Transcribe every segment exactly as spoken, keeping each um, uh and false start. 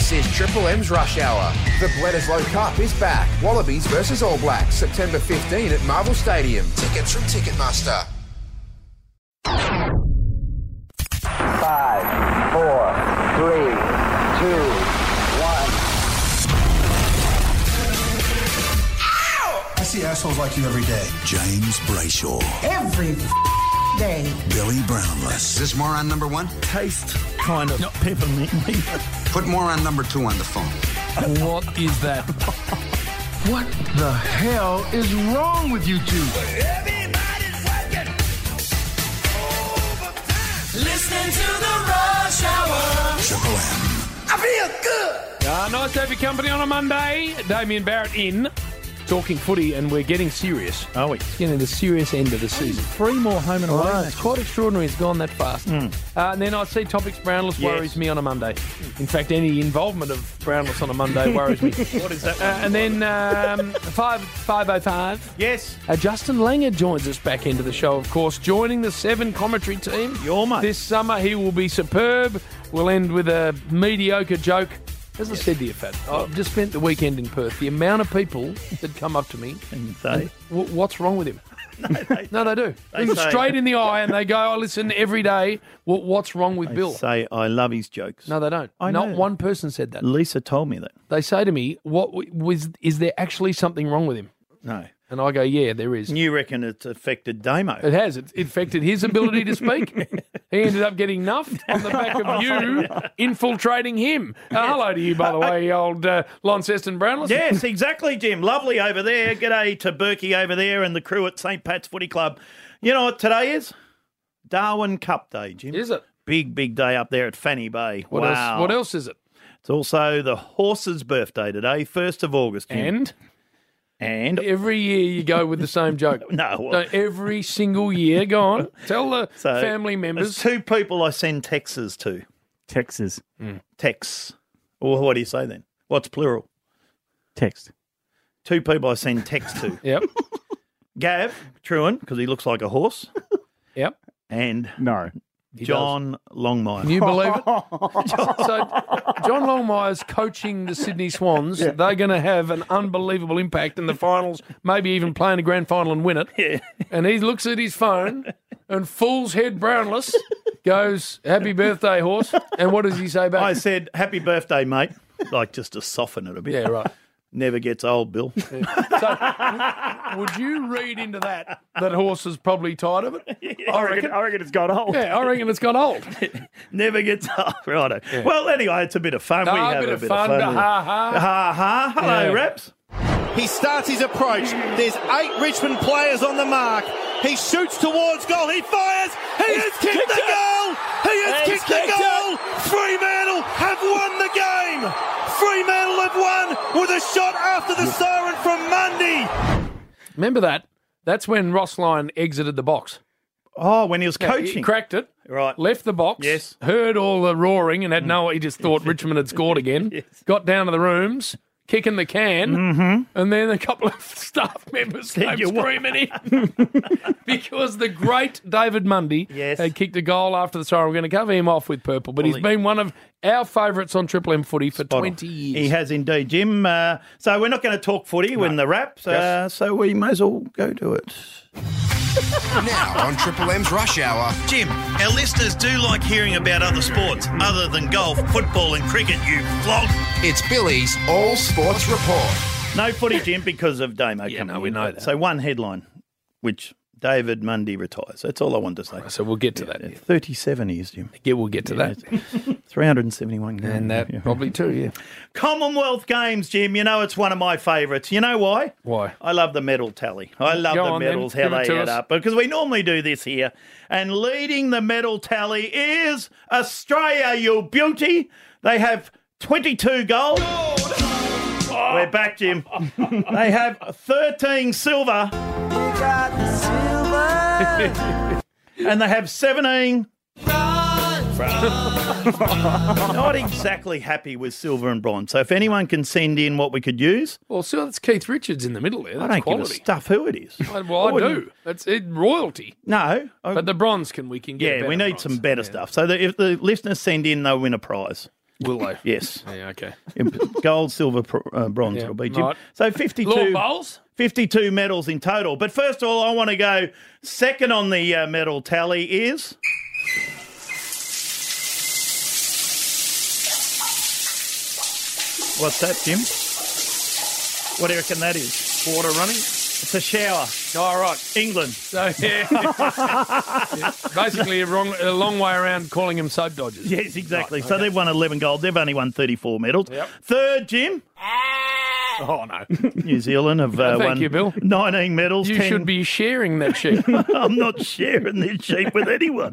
This is Triple M's Rush Hour. The Bledisloe Cup is back. Wallabies versus All Blacks, September fifteenth at Marvel Stadium. Tickets from Ticketmaster. Five, four, three, two, one. I see assholes like you every day. James Brayshaw. Every day. Billy Brownless. Is this more on number one? Taste kind of no. peppermint. Put more on number two on the phone. What is that? What the hell is wrong with you two? Everybody's working overtime. Listening to the Rush Hour. Triple M. I feel good. Uh, nice to have your company on a Monday. Damien Barrett in. Talking footy, and we're getting serious. Are we? It's getting to the serious end of the season. Three more home and away. Oh, it's quite extraordinary. It's gone that fast. Mm. Uh, and then I see Topics Brownless Yes. worries me on a Monday. In fact, any involvement of Brownless on a Monday worries me. What is that? Uh, and then um, five five oh five. Yes. Uh, Justin Langer joins us back into the show, of course, joining the Seven commentary team. Your mate. This summer he will be superb. We'll end with a mediocre joke. As I said to you, Fat, I've just spent the weekend in Perth. The amount of people that come up to me And say, w- what's wrong with him? no, they, No, they do. They Look say- straight in the eye and they go, oh, listen, every day, well, what's wrong with they Bill? say, I love his jokes. No, they don't. I Not know. one person said that. Lisa told me that. They say to me, "What was? Is there actually something wrong with him?" No. And I go, yeah, there is. You reckon it's affected Damo? It has. It affected his ability to speak. He ended up getting nuffed on the back of you infiltrating him. Uh, hello to you, by the way, old uh, Launceston Brownless. Yes, exactly, Jim. Lovely over there. G'day to Berkey over there and the crew at Saint Pat's Footy Club. You know what today is? Darwin Cup Day, Jim. Is it? Big, big day up there at Fanny Bay. What wow. else? What else is it? It's also the horse's birthday today, first of August, Jim. And And every year you go with the same joke. no, So every single year, go on, tell the So, family there's members. two people I send texts to. Texas. Texts. Or what do you say then? What's plural? Text. Two people I send texts to. Yep, Gav Truan, because he looks like a horse, yep. And no. He John Longmire. Can you believe it? So John Longmire's coaching the Sydney Swans. They're going to have an unbelievable impact in the finals, maybe even play in a grand final and win it. Yeah. And he looks at his phone and fool's head Brownless goes, happy birthday, horse. And what does he say back? I said, happy birthday, mate. Like just to soften it a bit. Yeah, right. Never gets old, Bill. So, would you read into that that horse is probably tired of it? I, I reckon, reckon. I reckon it's got old. Yeah, I reckon it's got old. Never gets old. Righto. Well, anyway, it's a bit of fun. Ah, we a have bit a of bit fun. of fun. Ha, ha. Ha ha. Hello, Yeah. Raps. He starts his approach. There's eight Richmond players on the mark. He shoots towards goal. He fires. He has kicked, kicked the it. goal. He has He's kicked the kicked goal. Fremantle have won the game. Fremantle have won with a shot after the siren from Mundy. Remember that? That's when Ross Lyon exited the box. Oh, when he was Yeah, coaching. He cracked it, Right. left the box, Yes. heard all the roaring and had no, he just thought Richmond had scored again, Yes. got down to the rooms, kicking the can, Mm-hmm. and then a couple of staff members came you what? screaming in because the great David Mundy Yes. had kicked a goal after the siren. We're going to cover him off with purple, but Well, he's he- been one of our favourites on Triple M footy for Spot on. twenty years. He has indeed, Jim. Uh, so we're not going to talk footy when the Raps, uh, Yes. so we may as well go to it. Now on Triple M's Rush Hour. Jim, our listeners do like hearing about other sports other than golf, football and cricket, you flog. It's Billy's All Sports Report. No footy, Jim, because of Damo Yeah, coming no, we in. know that. So one headline, which David Mundy retires. That's all I want to say. So we'll get to that. Yeah, thirty-seven years, Jim. Yeah, we'll get to that. three hundred seventy-one games. And that Yeah. probably too, yeah. Commonwealth Games, Jim. You know it's one of my favourites. You know why? Why? I love the medal tally. I love Go the on then. medals, how Give it they to add us. up. Because we normally do this here. And leading the medal tally is Australia, you beauty. They have twenty-two gold. We're back, Jim. They have thirteen silver. And they have seventeen. Not exactly happy with silver and bronze. So if anyone can send in what we could use, Well, so that's Keith Richards in the middle there. I That's don't quality. give a stuff who it is. Well, I wouldn't- do. That's it, royalty. No. I- But the bronze can we can get. yeah, better we need bronze. some better Yeah. stuff. So that if the listeners send in, they'll win a prize. Will they? Yes. Yeah, okay. Gold, silver, pr- uh, bronze Yeah, it'll be, Jim. right. So fifty-two, Lord Bowles? fifty-two medals in total. But first of all, I want to go second on the uh, medal tally is... What's that, Jim? What do you reckon that is? Water running? It's a shower. Oh, right. England. So, yeah. Yeah. Basically, a, wrong, a long way around calling them soap dodgers. Yes, exactly. Right, So okay. they've won eleven gold. They've only won thirty-four medals. Yep. Third, Jim. Oh, no. New Zealand have uh, Thank won you, Bill. nineteen medals. You ten... should be sharing that sheet. I'm not sharing this sheet with anyone.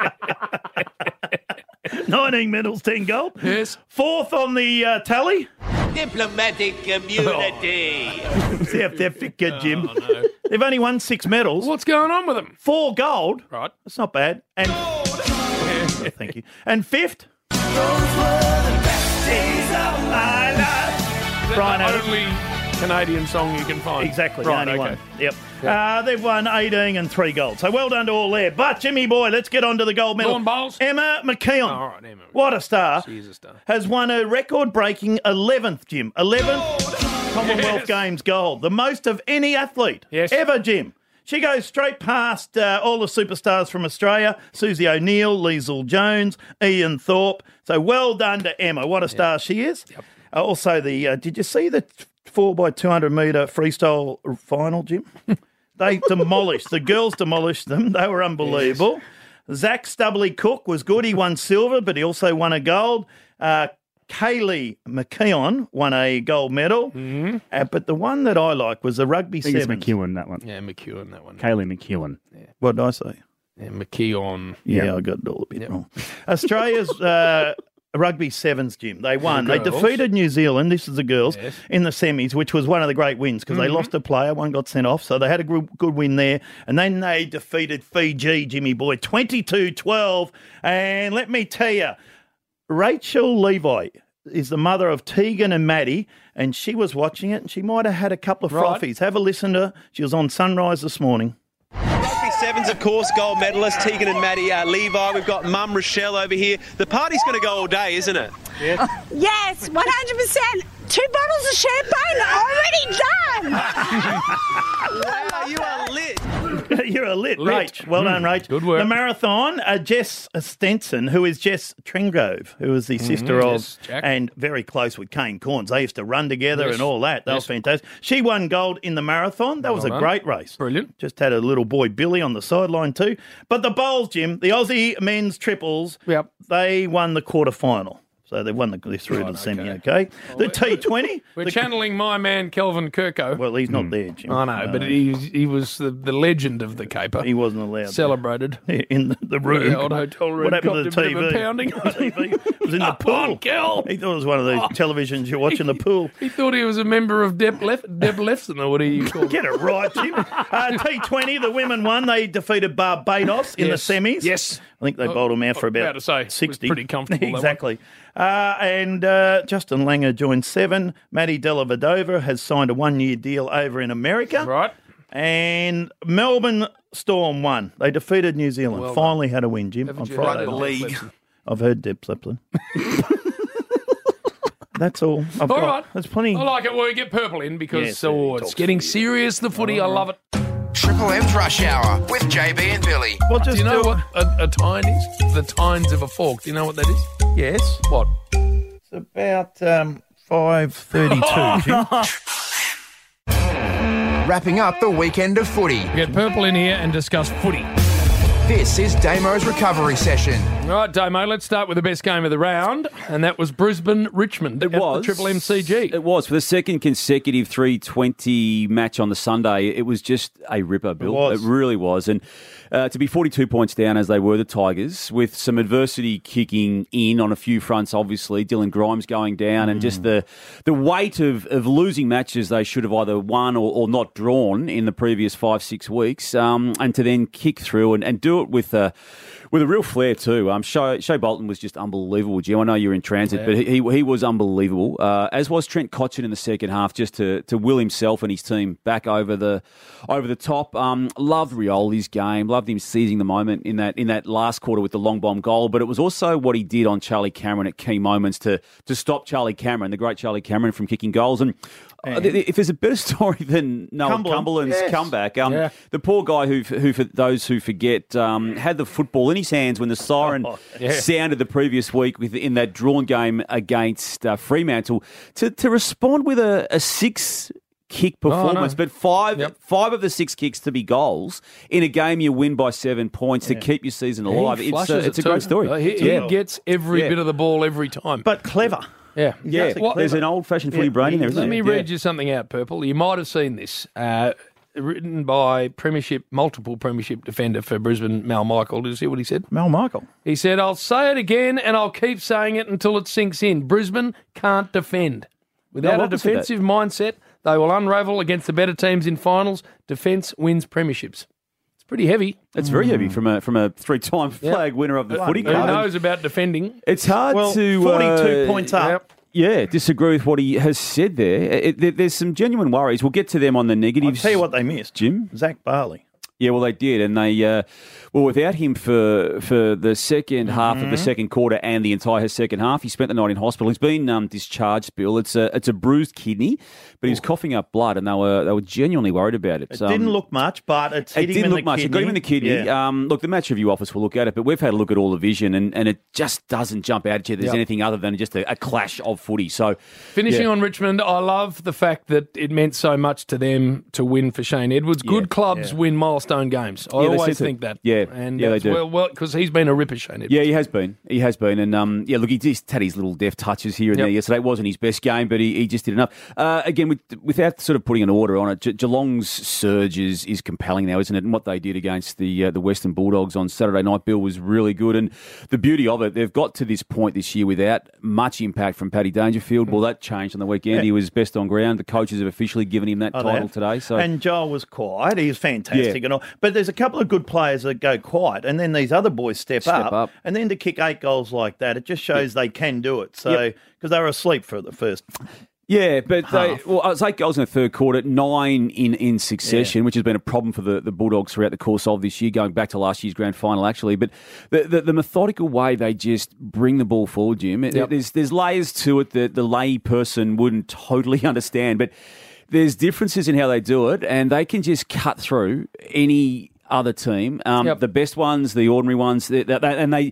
nineteen medals, ten gold. Yes. Fourth on the uh, tally. Diplomatic community. See how they're fit, good, Jim. Oh, no. They've only won six medals. What's going on with them? Four gold. Right. That's not bad. And oh, thank you. And fifth. Brian the Adams. only Canadian song you can find. Exactly, Right, the only okay. one. Yep. Uh, they've won eighteen and three gold. So well done to all there. But, Jimmy boy, let's get on to the gold medal. Lorne Bowles? Emma McKeon. All right, Emma. What a star. She is a star. Has won a record-breaking eleventh, Jim. eleventh Commonwealth Yes. Games gold. The most of any athlete Yes. ever, Jim. She goes straight past uh, all the superstars from Australia, Susie O'Neill, Liesl Jones, Ian Thorpe. So well done to Emma. What a star she is. Yep. Uh, also, the uh, did you see the four by two hundred metre freestyle final, Jim? They demolished. The girls demolished them. They were unbelievable. Yes. Zach Stubley Cook was good. He won silver, but he also won a gold. Uh, Kaylee McKeon won a gold medal. Mm-hmm. Uh, but the one that I like was the rugby I think it's sevens. McEwen, that one. Yeah, McEwen, that one. Kaylee McEwen. What did I say? Yeah, McKeon. Yeah, Yeah. I got it all a bit Yep. wrong. Australia's uh, rugby sevens, Jim. They won. The They girls. defeated New Zealand. This is the girls Yes. in the semis, which was one of the great wins because they lost a player. One got sent off, so they had a good, good win there. And then they defeated Fiji, Jimmy boy, twenty-two twelve. And let me tell you, Rachel Levi is the mother of Tegan and Maddie, and she was watching it, and she might have had a couple of Right. frothies. Have a listen to her. She was on Sunrise this morning. Rugby Sevens, of course, gold medalists, Tegan and Maddie uh, Levi. We've got Mum Rochelle over here. The party's going to go all day, isn't it? Yes, one hundred percent. Two bottles of champagne already done. Wow, you are lit. You're a lit, Lit. Rach. Well done, Rach. Good work. The marathon, uh, Jess Stenson, who is Jess Tringrove, who is the sister of Yes, Jack. and very close with Kane Corns. They used to run together Yes. and all that. That was Yes. fantastic. She won gold in the marathon. That was a done. great race. Brilliant. Just had a little boy Billy on the sideline too. But the bowls, Jim, the Aussie men's triples, Yep. they won the quarter final. So they won the they're through to Right, the semi, okay. okay? The T twenty. We're the- channeling my man, Kelvin Kirko. Well, he's not there, Jim. I know, but Uh, he, he was the, the legend of the caper. he wasn't allowed. Celebrated. there. In the, the room. The old hotel room. What happened to the copped a T bit of V? a pounding. The T V was in the Come on, pool. Kel. He thought it was one of those televisions you watch in the pool. He thought he was a member of Deb, Lef- Deb Lefson, or what do you call it? Get it right, Jim. Uh, T twenty, the women won. They defeated Barbados in Yes. the semis. Yes. I think they bowled them out for I was about about to say, it was sixty. pretty comfortable, that one. Exactly. Uh, and uh, Justin Langer joined seven. Maddie Dellavedova has signed a one-year deal over in America. Right. And Melbourne Storm won. They defeated New Zealand. Well Finally had a win, Jim, Haven't on you Friday. heard of night. Deb Lefson? I've heard Deb Zeppelin. That's all. I've All got. right. There's plenty. I like it when we get purple in because Yes, oh, he it's talks getting to you. serious, the footy. I love it. Triple M's Rush Hour with J B and Billy. Well, just Do you know do- what a, a tine is? The tines of a fork. Do you know what that is? Yes. What? It's about um, five thirty-two, Jim. Wrapping up the weekend of footy. We get purple in here and discuss footy. This is Damo's recovery session. All right, Damo, let's start with the best game of the round, and that was Brisbane-Richmond It at was. the Triple M C G. It was. For the second consecutive three twenty match on the Sunday, it was just a ripper, Bill. It was. It really was. And uh, to be forty-two points down as they were, the Tigers, with some adversity kicking in on a few fronts, obviously, Dylan Grimes going down, and just the the weight of, of losing matches they should have either won or, or not drawn in the previous five, six weeks, um, and to then kick through and, and do it with a, With a real flair too. Um, Shea, Shea Bolton was just unbelievable, Jim. I know you're in transit, Yeah. but he he was unbelievable. Uh, as was Trent Cotchin in the second half, just to, to will himself and his team back over the over the top. Um, loved Rioli's game. Loved him seizing the moment in that in that last quarter with the long bomb goal. But it was also what he did on Charlie Cameron at key moments to to stop Charlie Cameron, the great Charlie Cameron, from kicking goals. And uh, if there's a better story than Noah Cumberland. Cumberland's Yes. comeback, um, Yeah. the poor guy who, who for those who forget, um, had the football in his hands when the siren Oh, yeah. sounded the previous week with, in that drawn game against uh, Fremantle to, to respond with a, a six kick performance, no. but five Yep. five of the six kicks to be goals in a game you win by seven points to keep your season alive. He It's, uh, flushes it's a it too. great story. Uh, He, he Yeah. gets every Yeah. bit of the ball every time. But clever. yeah. Yeah, Exactly. What- there's an old-fashioned footy Yeah, brain in there, he- isn't Let there? me Yeah. read you something out, Purple. You might have seen this. Uh, written by Premiership, multiple Premiership defender for Brisbane, Mal Michael. Did you see what he said? Mel Michael. He said, I'll say it again and I'll keep saying it until it sinks in. Brisbane can't defend. Without No, a opposite that. defensive mindset, they will unravel against the better teams in finals. Defence wins premierships. It's pretty heavy. It's very heavy from a from a three-time flag winner of the footy Who club. knows about defending? It's hard Well, to forty-two uh, points up. Yep. Yeah, disagree with what he has said there. It, there- there's some genuine worries. We'll get to them on the I'll negatives. tell you what they missed. Jim? Zach Barley. Yeah, well, they did, and they uh, well without him for for the second half Mm-hmm. of the second quarter and the entire second half. He spent the night in hospital. He's been um, discharged. Bill, it's a it's a bruised kidney, but he was coughing up blood, and they were they were genuinely worried about it. It Um, didn't look much, but it's It hit him didn't in look the much. kidney. It got him in the kidney. Yeah. Um, look, the match review office will look at it, but we've had a look at all the vision, and, and it just doesn't jump out at you. There's Yep. anything other than just a, a clash of footy. So Finishing yeah. on Richmond, I love the fact that it meant so much to them to win for Shane Edwards. Good Yeah, clubs yeah. win milestone games. I Yeah, they always seem to. think that. Yeah, and yeah, they that's do. Well, well, because he's been a ripper, Shane Edwards. Yeah, he has been. He has been. And, um, yeah, look, he just had his little deft touches here and Yep. there yesterday. It wasn't his best game, but he, he just did enough. Uh, again, with, without sort of putting an order on it, Ge- Geelong's surge is, is compelling now, isn't it? And what they did against the uh, the Western Bulldogs on Saturday night, Bill, was really good. And the beauty of it, they've got to this point this year without much impact from Paddy Dangerfield. Well, that changed on the weekend. Yeah. He was best on ground. The coaches have officially given him that Oh, title they- today. So And Joel was quiet. He's fantastic Yeah. and all. But there's a couple of good players that go quiet, and then these other boys step, Step up, up. and then to kick eight goals like that, it just shows they can do it. So Yep. because they were asleep for the first. Yeah, but they, half. well, it was eight goals in the third quarter, nine in, in succession, which has been a problem for the, the Bulldogs throughout the course of this year, going back to last year's grand final, actually. But the, the, the methodical way they just bring the ball forward, Jim, it- Yep. there's there's layers to it that the lay person wouldn't totally understand, but there's differences in how they do it, and they can just cut through any other team. Um, Yep. The best ones, the ordinary ones, they, they, and they...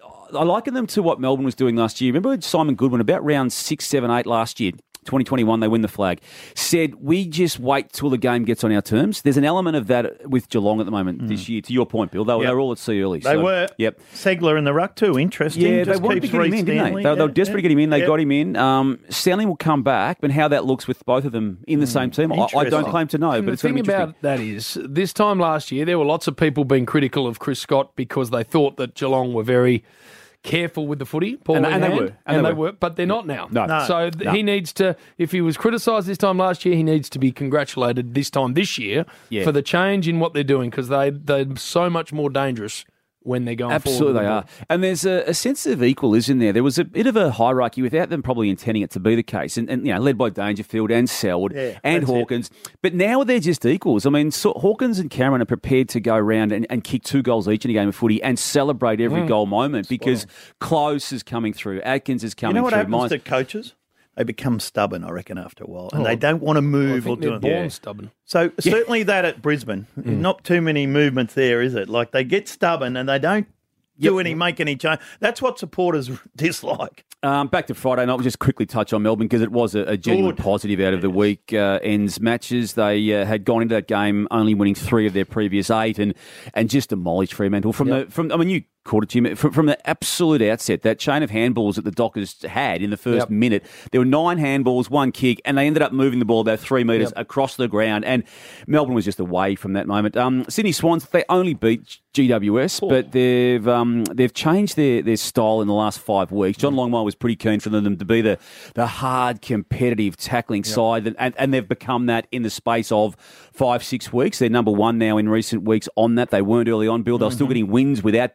I liken them to what Melbourne was doing last year. Remember Simon Goodwin, about round six, seven, eight last year, twenty twenty-one, they win the flag, said, we just wait till the game gets on our terms. There's an element of that with Geelong at the moment this year, to your point, Bill. They, were Yep. they were all at sea early. They so, were. Yep. Segler in the ruck too. Interesting. Yeah, Just they wanted to keeps get him in, Reece didn't they? Stanley. They, they were Yeah, desperate to yeah. get him in. They Yep. got him in. Um, Stanley will come back, but how that looks with both of them in the same team, I, I don't Interesting. claim to know, And but the it's going thing to be interesting. about that is, this time last year, there were lots of people being critical of Chris Scott because they thought that Geelong were very careful with the footy, ball And- in and they hand, were, and, and they they were. but they're not now. No. No. So th- No. he needs to, if he was criticised this time last year, he needs to be congratulated this time this year Yeah. for the change in what they're doing because they, they're so much more dangerous when they're going forward. Absolutely, with they the are. ball. And there's a, a sense of equal, isn't there? There was a bit of a hierarchy without them probably intending it to be the case, and, and you know, led by Dangerfield and Selwood Yeah, and that's it. Hawkins. But now they're just equals. I mean, so Hawkins and Cameron are prepared to go around and, and kick two goals each in a game of footy and celebrate every Mm. goal moment because Close is coming through, Atkins is You coming know what through. happens Mine's- to coaches? They become stubborn, I reckon, after a while, and Oh, they don't want to move I or think do they're anything. born stubborn. So certainly that at Brisbane, not too many movements there, is it? Like they get stubborn and they don't do any, make any change. That's what supporters dislike. Um, back to Friday night, we'll just quickly touch on Melbourne because it was a, a genuine Good. positive out of the week uh, ends matches. They uh, had gone into that game only winning three of their previous eight and and just demolished Fremantle from Yep. the from. I mean, you caught it, Jim, from, from the absolute outset. That chain of handballs that the Dockers had in the first Yep. minute, there were nine handballs, one kick, and they ended up moving the ball about three metres Yep. across the ground. And Melbourne was just away from that moment. Um, Sydney Swans, they only beat G W S, but they've um, they've changed their, their style in the last five weeks. John Longmire was pretty keen for them to be the the hard, competitive, tackling side, and, and, and they've become that in the space of five, six weeks. They're number one now in recent weeks on that. They weren't early on, Bill. They're still getting wins without being that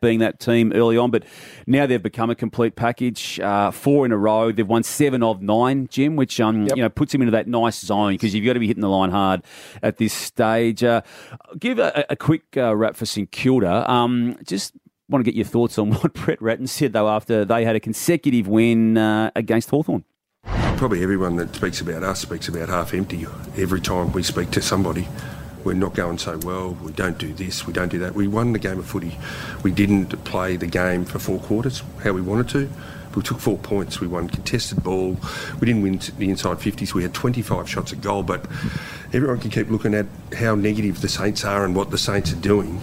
team early on, but now they've become a complete package. Uh, four in a row. They've won seven of nine, Jim, which um, Yep. you know puts them into that nice zone because you've got to be hitting the line hard at this stage. Uh, give a, a quick uh, wrap for St Kilda. Um, just want to get your thoughts on what Brett Ratton said, though, after they had a consecutive win uh, against Hawthorn. Probably everyone that speaks about us speaks about half empty. Every time we speak to somebody, we're not going so well, we don't do this, we don't do that. We won the game of footy. We didn't play the game for four quarters how we wanted to. We took four points, we won contested ball, we didn't win the inside fifties, we had twenty-five shots at goal, but everyone can keep looking at how negative the Saints are and what the Saints are doing.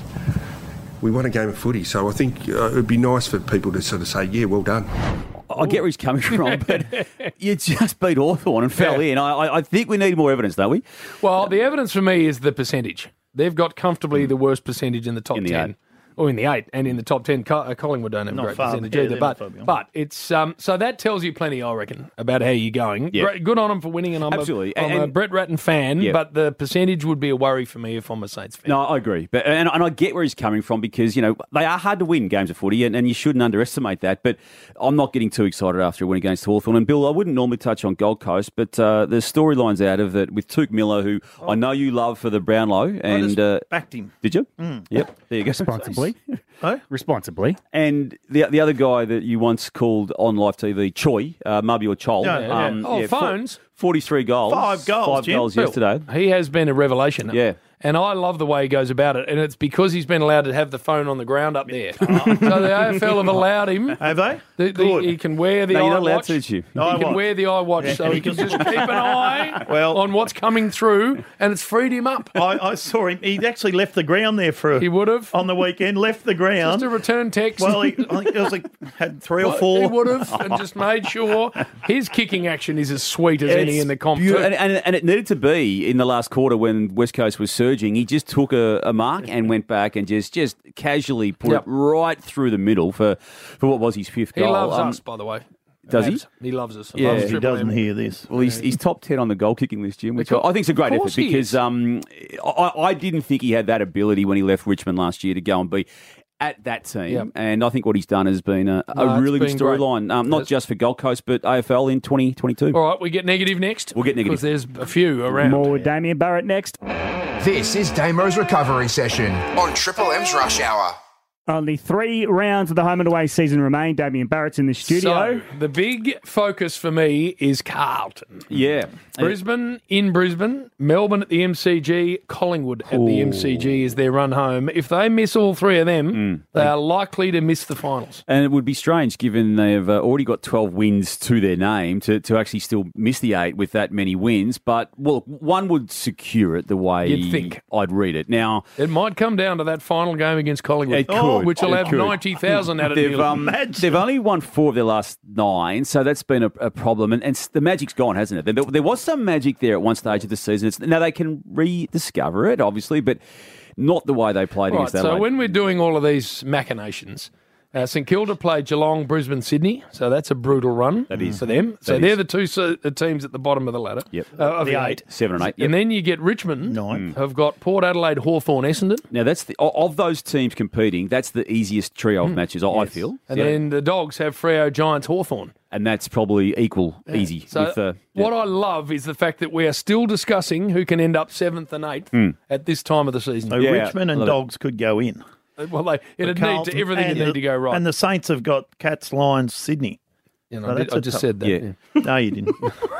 We won a game of footy, so I think uh, it would be nice for people to sort of say, yeah, well done. I get where he's coming from, but you just beat Hawthorn and fell Yeah. in. I, I think we need more evidence, don't we? Well, the evidence for me is the percentage. They've got comfortably the worst percentage in the top In the ten. eight. Or in the eight, and in the top ten, Co- uh, Collingwood don't have a Not great far percentage ahead, either. they're not But, far beyond. but it's um, so that tells you plenty, I reckon, about how you're going. Yeah. Great, good on them for winning, and I'm, Absolutely. A, I'm And- a Brett Ratton fan. Yeah. But the percentage would be a worry for me if I'm a Saints fan. No, I agree. But and, and I get where he's coming from because, you know, they are hard to win games of footy and, and you shouldn't underestimate that. But I'm not getting too excited after a win against Hawthorn. And, Bill, I wouldn't normally touch on Gold Coast, but uh, there's storylines out of it with Tuke Miller, who I know you love for the Brownlow. And just uh, backed him. Did you? Mm. Yep. There you go. Responsibly. Oh? Responsibly. And the the other guy that you once called on live T V, Choi, uh, Mabi or Chol. Yeah, yeah. Oh, four- phones? forty-three goals. Five goals, Five Jim. goals Bill, yesterday. He has been a revelation. Yeah. And I love the way he goes about it. And it's because he's been allowed to have the phone on the ground up there. So the A F L have allowed him. Have they? The, the, Good. he can wear the No, you're not allowed iWatch. to, did you? He iWatch. can wear the iWatch, so he can just keep an eye Well- on what's coming through, and it's freed him up. I, I saw him. He actually left the ground there for He would have. on the weekend. Left the ground. Just a return text. Well, he, I think it was like had three or He four. would have, and just made sure his kicking action is as sweet as any It's in the comp. beau- too. And, and, and it needed to be in the last quarter when West Coast was surging. He just took a, a mark and went back and just, just casually put Yep. it right through the middle for, for what was his fifth He goal. loves Um, us, by the way. does he? Babs. He loves us. Yeah. Loves He He Triple doesn't M. hear this. Well, he's, he's top ten on the goal kicking list, Jim, which I, Because- I think is a great of effort course he because is. um, I, I didn't think he had that ability when he left Richmond last year to go and be at that team. Yep. And I think what he's done has been a, No, a it's really good been great. storyline, um, not Yes. just for Gold Coast, but A F L in twenty twenty-two. All right, we get negative next. We'll get negative. Because there's a few around. More with Damien Barrett next. This is Damo's Recovery Session on Triple M's Rush Hour. Only three rounds of the home and away season remain. Damien Barrett's in the studio. So, the big focus for me is Carlton. Yeah. Brisbane in Brisbane, Melbourne at the M C G, Collingwood at the M C G is their run home. If they miss all three of them, Mm. they are likely to miss the finals. And it would be strange, given they've uh, already got twelve wins to their name, to, to actually still miss the eight with that many wins. But, well, one would secure it the way You'd think. I'd read it. Now, It might come down to that final game against Collingwood, It could. which will It have could. ninety thousand at it. they've, nearly. um, they've only won four of their last nine, so that's been a, a problem. And, and s- the magic's gone, hasn't it? There, there was some magic there at one stage of the season. It's, now, they can rediscover it, obviously, but not the way they played Right, against so Adelaide. when we're doing all of these machinations, uh, St Kilda played Geelong, Brisbane, Sydney, so that's a brutal run That is. for them. So That they're is. the two se- the teams at the bottom of the ladder. Yep. Uh, of the, The eight. eight. Seven and eight. Yep. And then you get Richmond, Nine. have got Port Adelaide, Hawthorn, Essendon. Now, that's the, o- of those teams competing, that's the easiest trio of matches, I I feel. And Yeah. then the Dogs have Freo, Giants, Hawthorn. And that's probably equal easy. So with, uh, what I love is the fact that we are still discussing who can end up seventh and eighth Hmm. at this time of the season. So Yeah, Richmond and love it. Dogs could go in. Well, they, it'd need Carlton to, everything would and need the- to go right. And the Saints have got Cats, Lions, Sydney. you know, so I, did- that's I a just tough- said that. Yeah. No, you didn't.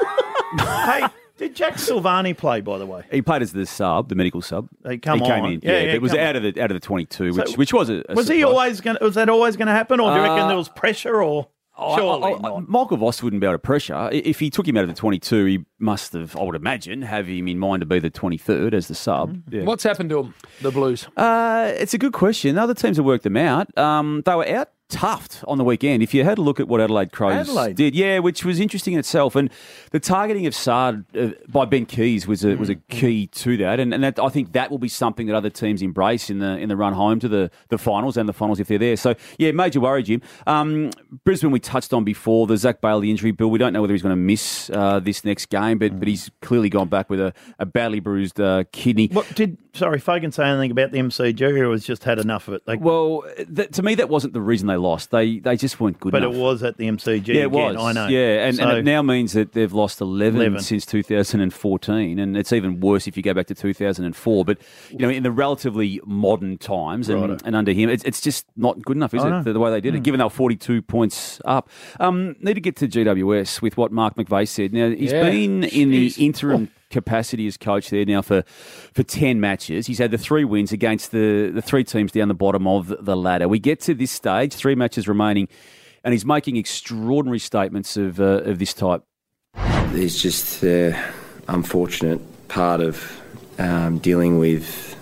Hey, did Jack Silvani play, by the way? He played as the sub, the medical sub. He come he came on. in, Yeah, yeah, yeah, but it was come out of the out of the twenty-two, which So, which was a, a Was he surprise. always going? Was that always going to happen, or do you reckon Uh, there was pressure? Or I- surely I- I- not. Michael Voss wouldn't be able to pressure. I- If he took him out of the twenty-two, he must have, I would imagine, have him in mind to be the twenty-third as the sub. Yeah. What's happened to them, the Blues? Uh, it's a good question. Other teams have worked them out. Um, they were out toughed on the weekend. If you had a look at what Adelaide Crows Adelaide. did, yeah, which was interesting in itself, and the targeting of Saad uh, by Ben Keys was a was a key to that, and and that, I think that will be something that other teams embrace in the in the run home to the, the finals and the finals if they're there. So yeah, major worry, Jim. Um, Brisbane we touched on before the Zach Bailey injury. Bill, we don't know whether he's going to miss uh, this next game, but but he's clearly gone back with a, a badly bruised uh, kidney. What did sorry Fagan say anything about the M C G, or was just had enough of it? They, well, th- to me that wasn't the reason they lost. They they just weren't good but enough. It was at the M C G yeah, it again, was. I know. Yeah, and, so, and it now means that they've lost eleven, eleven since two thousand fourteen, and it's even worse if you go back to two thousand four. But, you know, in the relatively modern times and, and under him, it's, it's just not good enough, is I it, know. the, the way they did it, Mm. given they were forty-two points up. Um, need to get to G W S with what Mark McVeigh said. Now, he's Yeah. been in the Jeez. interim capacity as coach there now for, for ten matches. He's had the three wins against the, the three teams down the bottom of the ladder. We get to this stage, three matches remaining, and he's making extraordinary statements of uh, of this type. It's just the unfortunate part of um, dealing with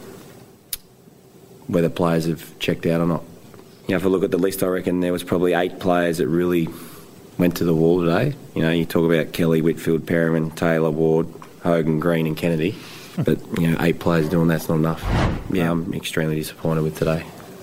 whether players have checked out or not. You know, if I look at the list, I reckon there was probably eight players that really went to the wall today. You know, you talk about Kelly, Whitfield, Perriman, Taylor, Ward, Hogan, Green and Kennedy. But, you know, eight players doing that's not enough. Yeah, I'm extremely disappointed with today.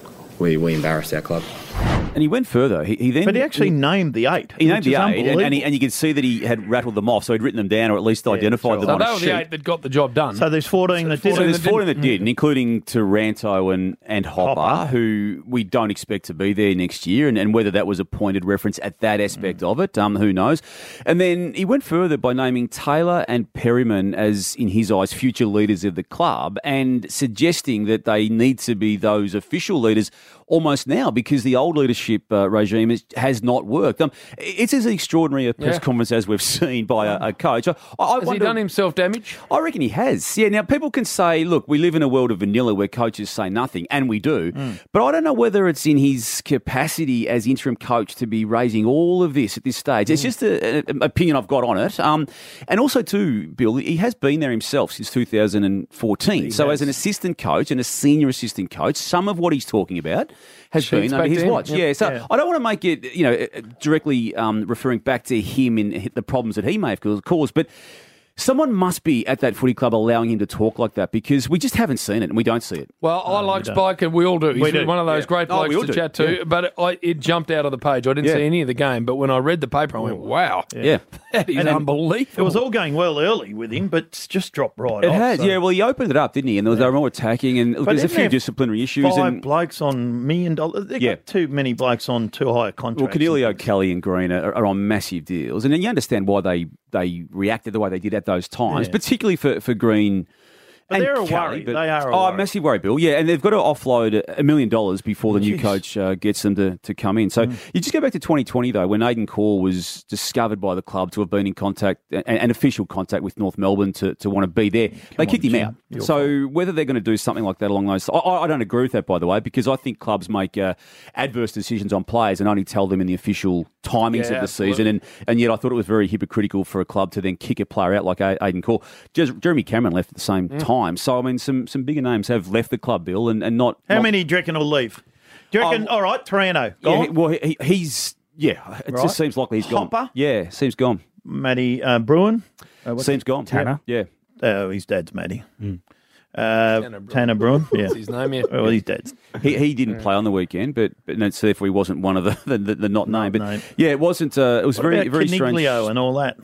We we embarrassed our club. And he went further. He, he then, but he actually named the eight. He named which the is eight, and, and, he, unbelievable. and you could see that he had rattled them off, so he'd written them down or at least identified them So on they a were sheet. the eight that got the job done. So there's fourteen that So did. there's fourteen that did, and including Taranto and, and Hopper, Hopper. who we don't expect to be there next year, and, and whether that was a pointed reference at that aspect of it, um, who knows. And then he went further by naming Taylor and Perryman as, in his eyes, future leaders of the club, and suggesting that they need to be those official leaders almost now because the old leadership uh, regime is, has not worked. Um, it's as extraordinary a press Yeah. conference as we've seen by a, a coach. I, I Has wonder, he done himself damage? I reckon he has. Yeah, now people can say, look, we live in a world of vanilla where coaches say nothing, and we do. Mm. But I don't know whether it's in his capacity as interim coach to be raising all of this at this stage. It's just an opinion I've got on it. Um, and also, too, Bill, he has been there himself since two thousand fourteen. He so has. as an assistant coach and a senior assistant coach, some of what he's talking about has Sheets been under back his then. watch. Yep. Yeah, so Yeah. I don't want to make it, you know, directly um, referring back to him and the problems that he may have caused, but someone must be at that footy club allowing him to talk like that because we just haven't seen it and we don't see it. Well, I like Spike, and we all do. He's We do, one of those yeah. great Oh, we blokes all to do, chat to. yeah. But it, I, it jumped out of the page. I didn't Yeah. see any of the game, but when I read the paper, I went, "Wow, Yeah. that is And then unbelievable." It was all going well early with him, but it's just dropped right It off. has, so- yeah. Well, he opened it up, didn't he? And there was, they were more attacking, and look, But there's a isn't few there disciplinary issues. Five And blokes on million dollars. They've Yeah. got too many blokes on too high a well, contract. Cornelio, Kelly, and Green are, are on massive deals, and then you understand why they they reacted the way they did at those times, Yeah. particularly for for Green. But and they're a Kelly, worry. but- They are a oh, worry. massive worry, Bill. Yeah, and they've got to offload a million dollars before the new Jeez. coach uh, gets them to, to come in. So Mm. you just go back to twenty twenty, though, when Aidan Core was discovered by the club to have been in contact, and, and official contact with North Melbourne to, to want to be there. they on, kicked him Jim. out. Your So whether they're going to do something like that along those... I, I don't agree with that, by the way, because I think clubs make uh, adverse decisions on players and only tell them in the official timings Yeah, of the season. And, and yet I thought it was very hypocritical for a club to then kick a player out like A- Aidan Core. Jer- Jeremy Cameron left at the same Mm. time. So, I mean, some, some bigger names have left the club, Bill, and, and not... How not, many do you reckon will leave? Do you reckon, all right, Taranto, Yeah, gone? he- well, he, he's... Yeah, it Right. just seems likely he's gone. Hopper? Yeah, seems gone. Matty uh, Bruin? Uh, what's Seems gone. Tanner? Yeah. Oh, his dad's Matty. Mm. Uh, Tanner Bruin. Tanner Bruin, yeah. That's his name, yeah. Well, he's dead. He he didn't play on the weekend, but, but no, so therefore he wasn't one of the the, the, the not named. But named. yeah, it wasn't. Uh, it was What very about very strange. Caniglio and all that?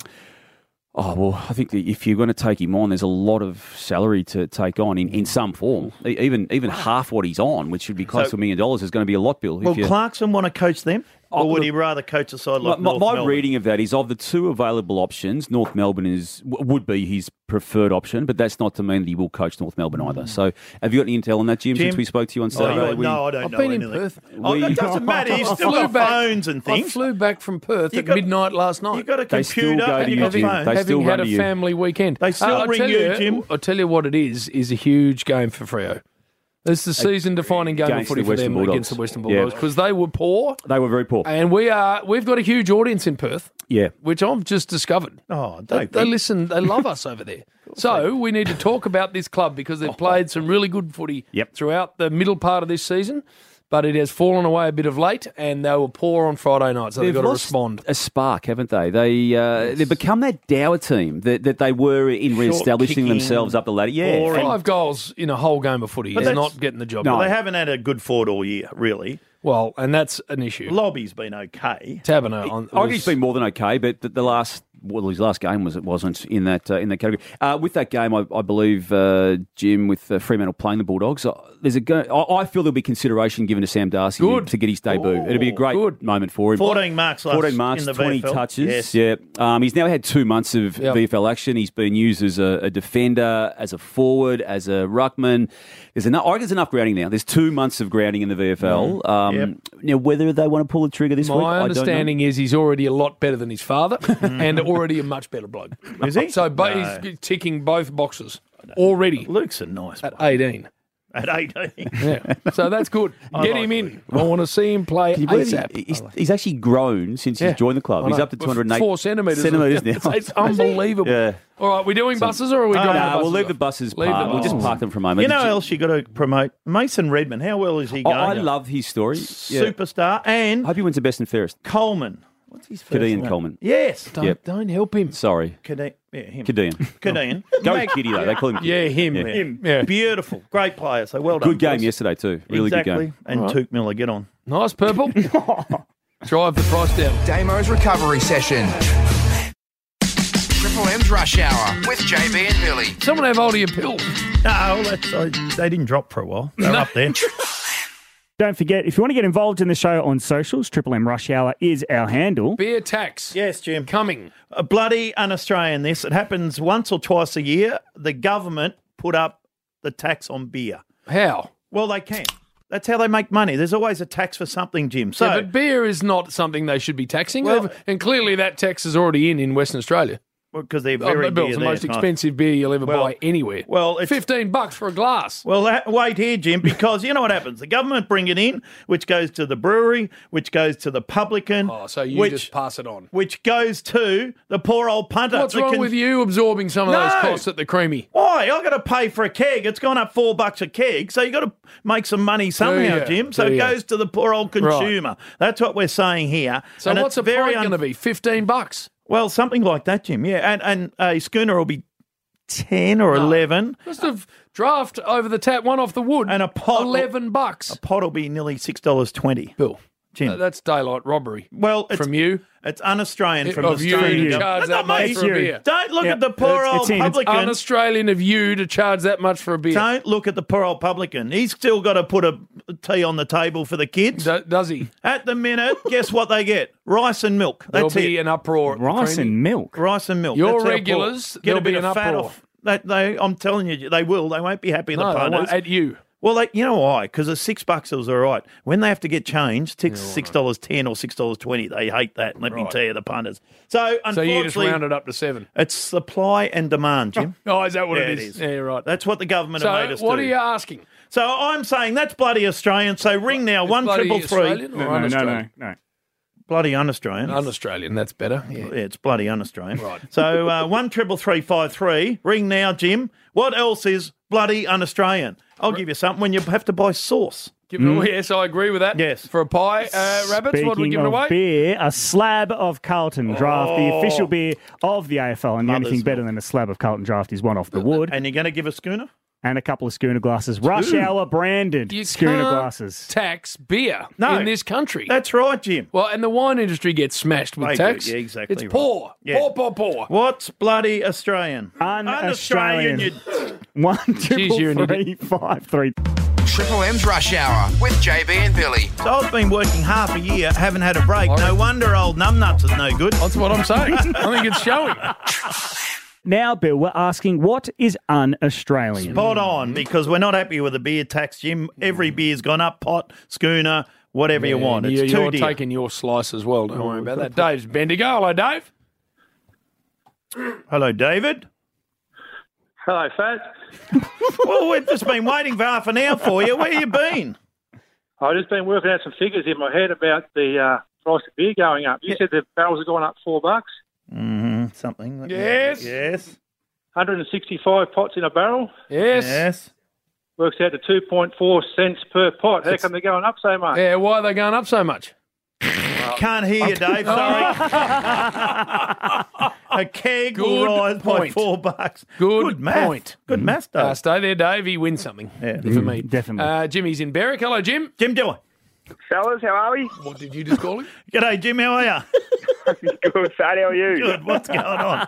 Oh well, I think that if you're going to take him on, there's a lot of salary to take on in, in some form. E- Even even half what he's on, which should be close So- to a million dollars, is going to be a lot, Bill. if Will you- Clarkson want to coach them? Oh, Or would look- he rather coach a side My, like my, North my Melbourne? reading of that is of the two available options, North Melbourne is w- would be his preferred option, but that's not to mean that he will coach North Melbourne either. So, have you got any intel on that, Jim? Jim? Since we spoke to you on Oh, Saturday, no, We- no, I don't I've know been in anything. Perth. Oh, We- it doesn't matter. He's I still flew got back- phones and I things. flew back from Perth You at got- midnight last night. You've got a They still computer go to and you, you've got Jim. phones. They having still had run a to you. family weekend. They still I'll ring tell you, Jim. I'll tell you what it is, is a huge game for Freo. It's the season-defining game of Against footy the for Western them Bulldogs. against the Western Yeah. Bulldogs because they were poor, they were very poor. and we are. We've got a huge audience in Perth, Yeah. which I've just discovered. Oh, They, don't they be. listen. They love us over there. So we need to talk about this club because they've played some really good footy Yep. throughout the middle part of this season. but it has fallen away a bit of late, and they were poor on Friday night, so they've, They've got to lost respond. a spark, haven't they? They uh, they've become that dour team that, that they were in re-establishing themselves up the ladder. Yeah, Five goals in a whole game of footy But is that's- not getting the job No, done. they haven't had a good forward all year, really. Well, and that's an issue. Lobby's been okay. Taberner on. I think he's been more than okay, but the, the last well, his last game was it wasn't in that uh, in that category. Uh, with that game, I, I believe uh, Jim with uh, Fremantle playing the Bulldogs. Uh, there's a go- I, I feel there'll be consideration given to Sam Darcy Good. to get his debut. Oh, It'll be a great good. moment for him. fourteen marks last fourteen marks, in the twenty V F L. touches. Yes. Yeah, um, he's now had two months of Yep. V F L action. He's been used as a, a defender, as a forward, as a ruckman. There's enough. I reckon there's enough grounding now. There's two months of grounding in the V F L. Mm. Um, Yep. Now, whether they want to pull the trigger this My week, I don't know. understanding is he's already a lot better than his father and already a much better bloke. Is he? So but No. he's ticking both boxes already. Luke's a nice At eighteen. At eighteen. Yeah. So that's good. I Get like him in. I want to see him play Can you believe ASAP. he- he's, he's actually grown since Yeah. he's joined the club. I He's know. up to two hundred eight Four centimetres. centimetres now. It's, it's unbelievable. Yeah. All right, we doing buses or are we Uh, dropping nah, the buses we'll leave off? the buses Leave the parked. We'll just buses. park them for a moment. You know Did what else you got to promote? Mason Redmond. How well is he Oh, going? I love his story. Yeah. Superstar. And I hope he wins the best and fairest. Coleman. What's his first Kadeem name? Coleman. Yes. Don't, Yep. don't help him. Sorry. Kadeem. Yeah, him. Kadeem. Kadeem. Go Mag- Kitty, though. They call him Kitty. Yeah, him. Yeah. Him. Yeah. Beautiful. Great player. So well done. Good game boys. yesterday, too. Really exactly. good game. And All right. Took Miller, get on. Nice purple. Drive the price down. Damo's recovery session. Triple M's Rush Hour with J B and Billy. Someone have hold of your pill. No, that's, I, they didn't drop for a while. They're up there. Don't forget, if you want to get involved in the show on socials, Triple M Rush Hour is our handle. Beer tax. Yes, Jim. Coming. A bloody un-Australian this. It happens once or twice a year. The government put up the tax on beer. How? Well, they can. That's how they make money. There's always a tax for something, Jim. So, yeah, but beer is not something they should be taxing. Well- They've- and clearly that tax is already in in Western Australia. because they're Oh, very Bill, dear it's the there, most it's nice. expensive beer you'll ever Well- buy anywhere. Well, it's fifteen bucks for a glass. Well, that, wait here, Jim, because you know what happens. The government bring it in, which goes to the brewery, which goes to the publican. Oh, so you which, just pass it on. Which goes to the poor old punter. What's that wrong can- with you absorbing some of those No. costs at the creamy? Why? I got to pay for a keg. It's gone up four bucks a keg, so you got to make some money somehow, ya? Jim. So Do it ya? goes to the poor old Right. consumer. That's what we're saying here. So And what's it's a very pint un- going to be? Fifteen bucks. Well, something like that, Jim. Yeah, and and a schooner will be ten or eleven. Just a draft over the tap, one off the wood, and a pot. eleven bucks. A pot will be nearly six dollars twenty. Bill, Jim. Uh, that's daylight robbery. Well, it's, from you. It's un-Australian It- from of you Australia. to charge that much for a beer. Don't look Yeah. at the poor It's- old it's in. It's publican. un-Australian of you to charge that much for a beer. Don't look at the poor old publican. He's still got to put a tea on the table for the kids. Do- does he? At the minute, guess what they get? Rice and milk. That's There'll be it. an uproar. at the Rice creamy. and milk. Rice and milk. Your That's how poor. regulars, Get there'll a bit be of an fat uproar. off. They, they, I'm telling you, they will. They won't be happy. The No, they punters. won't. At you. Well, they, you know why? Because the six bucks is all right. When they have to get changed, six six dollars ten or six dollars twenty, they hate that. Let me Right. tell you, the punters. So So unfortunately, you just round it up to seven. it's supply and demand, Jim. Oh, is that what Yeah, it it is? is. Yeah, you're right. That's what the government have made So us what do. are you asking? So I'm saying that's bloody Australian. So ring now It's one bloody triple three. Australian or No, no, no, un-Australian? no, no. Bloody un-Australian. Un-Australian, that's better. Yeah. Yeah, it's bloody un-Australian. Right. So uh, one triple three five three. Ring now, Jim. What else is bloody un-Australian? I'll give you something when you have to buy sauce. Give it, yes, I agree with that. Yes. For a pie, uh, rabbits, what are we Speaking giving of away? beer, a slab of Carlton Draft, the Oh. official beer of the A F L. And the only Mother's thing better than a slab of Carlton Draft is one off the wood And you're going to give a schooner? and a couple of schooner glasses. Rush Hour branded You schooner can't glasses. tax beer No. in this country. That's right, Jim. Well, and the wine industry gets smashed with They do, tax. yeah, exactly It's right. poor. Yeah. Poor, poor, poor. What's bloody Australian? Un-Australian. you- One Jeez, you're an triple three five three. Triple M's Rush Hour with J B and Billy. So I've been working half a year, haven't had a break. No wonder old numbnuts is no good. That's what I'm saying. I think it's showing. Now, Bill, we're asking, what is un-Australian? Spot on, because we're not happy with the beer tax, Jim. Every beer's gone up, pot, schooner, whatever you want. It's you're, too you're dear. taking your slice as well. Don't worry about that. Dave's Bendigo. Hello, Dave. Hello, David. Hello, Faz. Well, we've just been waiting for half an hour for you. Where you been? I've just been working out some figures in my head about the uh, price of beer going up. You said the barrels have gone up four bucks. Mm-hmm. Something. Yes. Yes. one hundred sixty-five pots in a barrel. Yes. Yes. Works out to two point four cents per pot. How come they're going up so much? Yeah, why are they going up so much? Can't hear you, Dave. Sorry. A keg will Good rise by point. four bucks. Good, Good math. point. Good math, Dave. Uh, stay there, Dave. He wins something Yeah. for me. Mm, definitely. Uh, Jimmy's in Berwick. Hello, Jim. Jim Dillon. Fellas, how are we? What did you just call him? G'day, Jim. How are you? Good, Fat. How are you? Good. What's going on?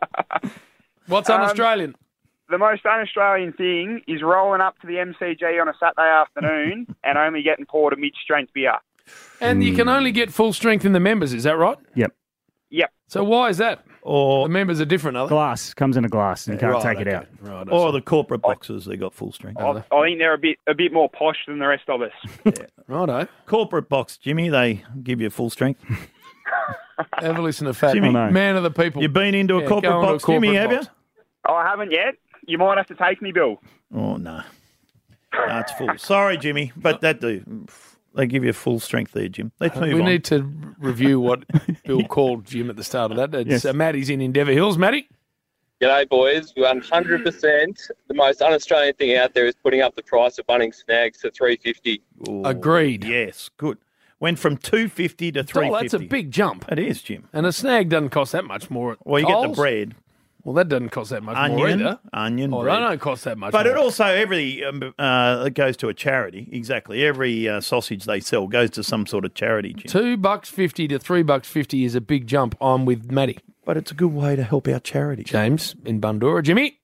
What's Um, un-Australian? The most un-Australian thing is rolling up to the M C G on a Saturday afternoon and only getting poured a mid-strength beer. And you can only get full strength in the members, is that right? Yep. Yep. So why is that? Or the members are different, are they? Glass comes in a glass and you can't Right, take it okay. out. Right, I Or see. the corporate boxes, they got full strength. I, I think they're a bit a bit more posh than the rest of us. Righto. Corporate box, Jimmy, they give you full strength. Have a listen to Fat. Jimmy. Man of the people. You've been into a Yeah, corporate go into a box, Jimmy, corporate have box. Oh, I haven't yet. You might have to take me, Bill. you? Oh, no. No, it's full. Sorry, Jimmy, but that do. They give you full strength there, Jim. Let's move We on. need to review what Bill called Jim at the start of that. It's, Yes. uh, Matty's in Endeavour Hills. Matty? G'day, boys. one hundred percent the most un-Australian thing out there is putting up the price of Bunnings Snags to three fifty. Agreed. Yes, good. Went from two fifty to three Oh, fifty. that's a big jump. It is, Jim. And a snag doesn't cost that much more at Well, you get the Coles. bread. Well, that doesn't cost that much more Onion, either. onion, Oh, bread. they don't cost that much But more. it also, every, um, uh, it goes to a charity. Exactly. Every uh, sausage they sell goes to some sort of charity, Jim. Two bucks fifty to three bucks fifty is a big jump. I'm with Matty. But it's a good way to help out charity. James in Bundoora. Jimmy?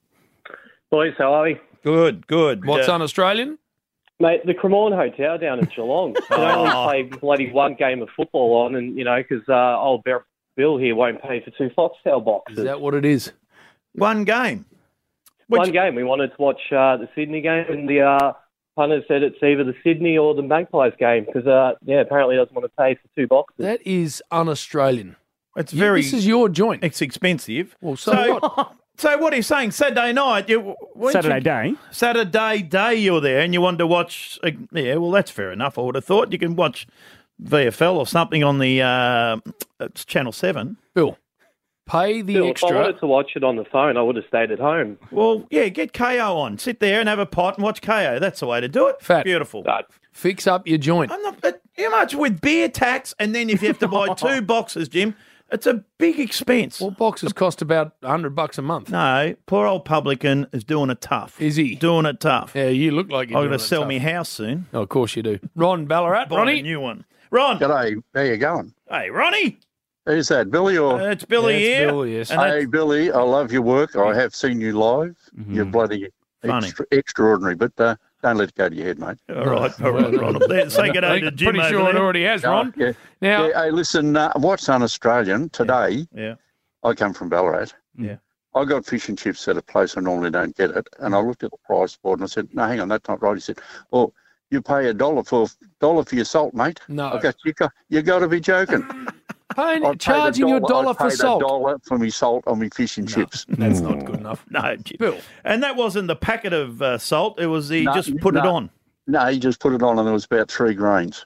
Boys, how are we? Good, good. What's Uh, un-Australian? Mate, the Cremorne Hotel down in Geelong. They only Oh. play bloody one game of football on, and, you know, because uh, old Bear- Bill here won't pay for two Foxtel boxes. Is that what it is? One game. One game. We wanted to watch uh, the Sydney game, and the uh, punter said it's either the Sydney or the Magpies game, because, uh, yeah, apparently he doesn't want to pay for two boxes. That is un-Australian. It's You- very. This is your joint. It's expensive. Well, so, what? So what are you saying? Saturday night, you, weren't Saturday you- day. Saturday day, you were there, and you wanted to watch. Uh, yeah, well, that's fair enough. I would have thought you can watch V F L or something on the uh, it's Channel Seven. Bill, pay the Bill, if I extra. wanted to watch it on the phone, I would have stayed at home. Well, yeah, get K O on. Sit there and have a pot and watch K O. That's the way to do it. Fat. Beautiful. Fix up your joint. I'm not. But how much with beer tax, and then if you have to buy two boxes, Jim, it's a big expense. Well, boxes cost about a hundred bucks a month. No, poor old publican is doing it tough. Is he? Doing it tough. Yeah, you look like you're I'm doing going to it sell tough. me house soon. Oh, of course you do. Ron Ballarat. Buy Ronnie? a new one. Ron. G'day, how you going? Hey, Ronnie. Who's that, Billy or? Uh, it's Billy Yeah, it's here. Bill, yes. And Hey, that's- Billy, I love your work. I have seen you live. You're bloody Funny. extra, extraordinary, but uh, don't let it go to your head, mate. all right, all right, Ron. There, say good day to Jim Pretty over sure it there. already has, Ron. Yeah. Now, Yeah, hey, listen, uh, what's un-Australian today? Yeah. I come from Ballarat. Yeah. I got fish and chips at a place I normally don't get it, and I looked at the price board and I said, "No, hang on, that's not right." He said, "Well, you pay a dollar for dollar for your salt, mate." No. I go, you got you got to be joking. paying, I paid a charging you a dollar I for paid salt. A dollar for me salt on me fish and chips. That's not good enough. No, Jim. Bill. And that wasn't the packet of uh, salt. It was he No, just put it no. on. No, he just put it on, and there was about three grains.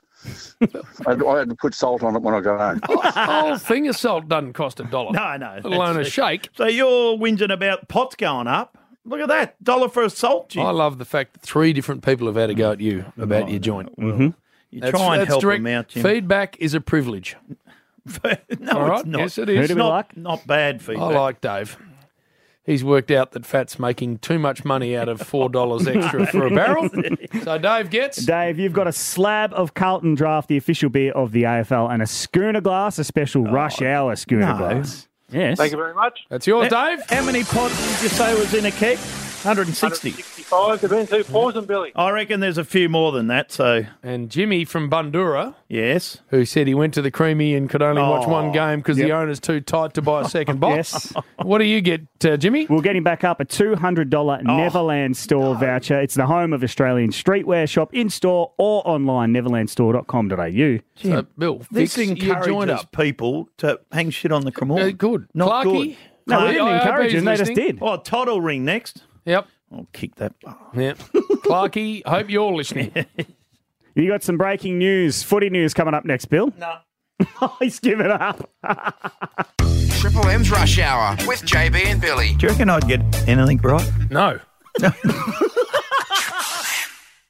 I, had, I had to put salt on it when I got home. The whole thing of salt doesn't cost a dollar. No, no. Let alone a that's- shake. So you're whinging about pots going up. Look at that. Dollar for a salt, Jim. I love the fact that three different people have had a go at you about your joint. Mm-hmm. You That's- try and that's help direct- them out, Jim. Feedback is a privilege. no, All right? it's not. Yes, it is. It's Who do we not, like? not bad feedback. I like Dave. He's worked out that Fat's making too much money out of four dollars extra for a barrel. So Dave gets... Dave, you've got a slab of Carlton Draft, the official beer of the A F L, and a schooner glass, a special rush hour schooner no. glass. Yes. Thank you very much. That's yours, How- Dave. How many pots did you say was in a keg? one hundred sixty. one sixty-five. There have been two pours in, Billy. I reckon there's a few more than that, so... And Jimmy from Bundoora, Yes. who said he went to the Creamy and could only watch Oh, one game because the yep. owner's too tight to buy a second box. Yes. What do you get, uh, Jimmy? We'll get him back up a two hundred dollars Oh. Neverland store voucher. It's the home of Australian streetwear. Shop in-store or online, neverland store dot com dot a u. So, Bill, This fix your joint encourages up. people to hang shit on the Cremorne. Uh, good. Not Clarkie? good. No, we Clarkie, didn't I hope encourage he's him. They just listening. did. Oh, Todd will ring next. Yep. I'll kick that. Yep. Clarkie, hope you're listening. You got some breaking news, footy news coming up next, Bill. No. He's given up. Triple M's Rush Hour with J B and Billy. Do you reckon I'd get anything right? No.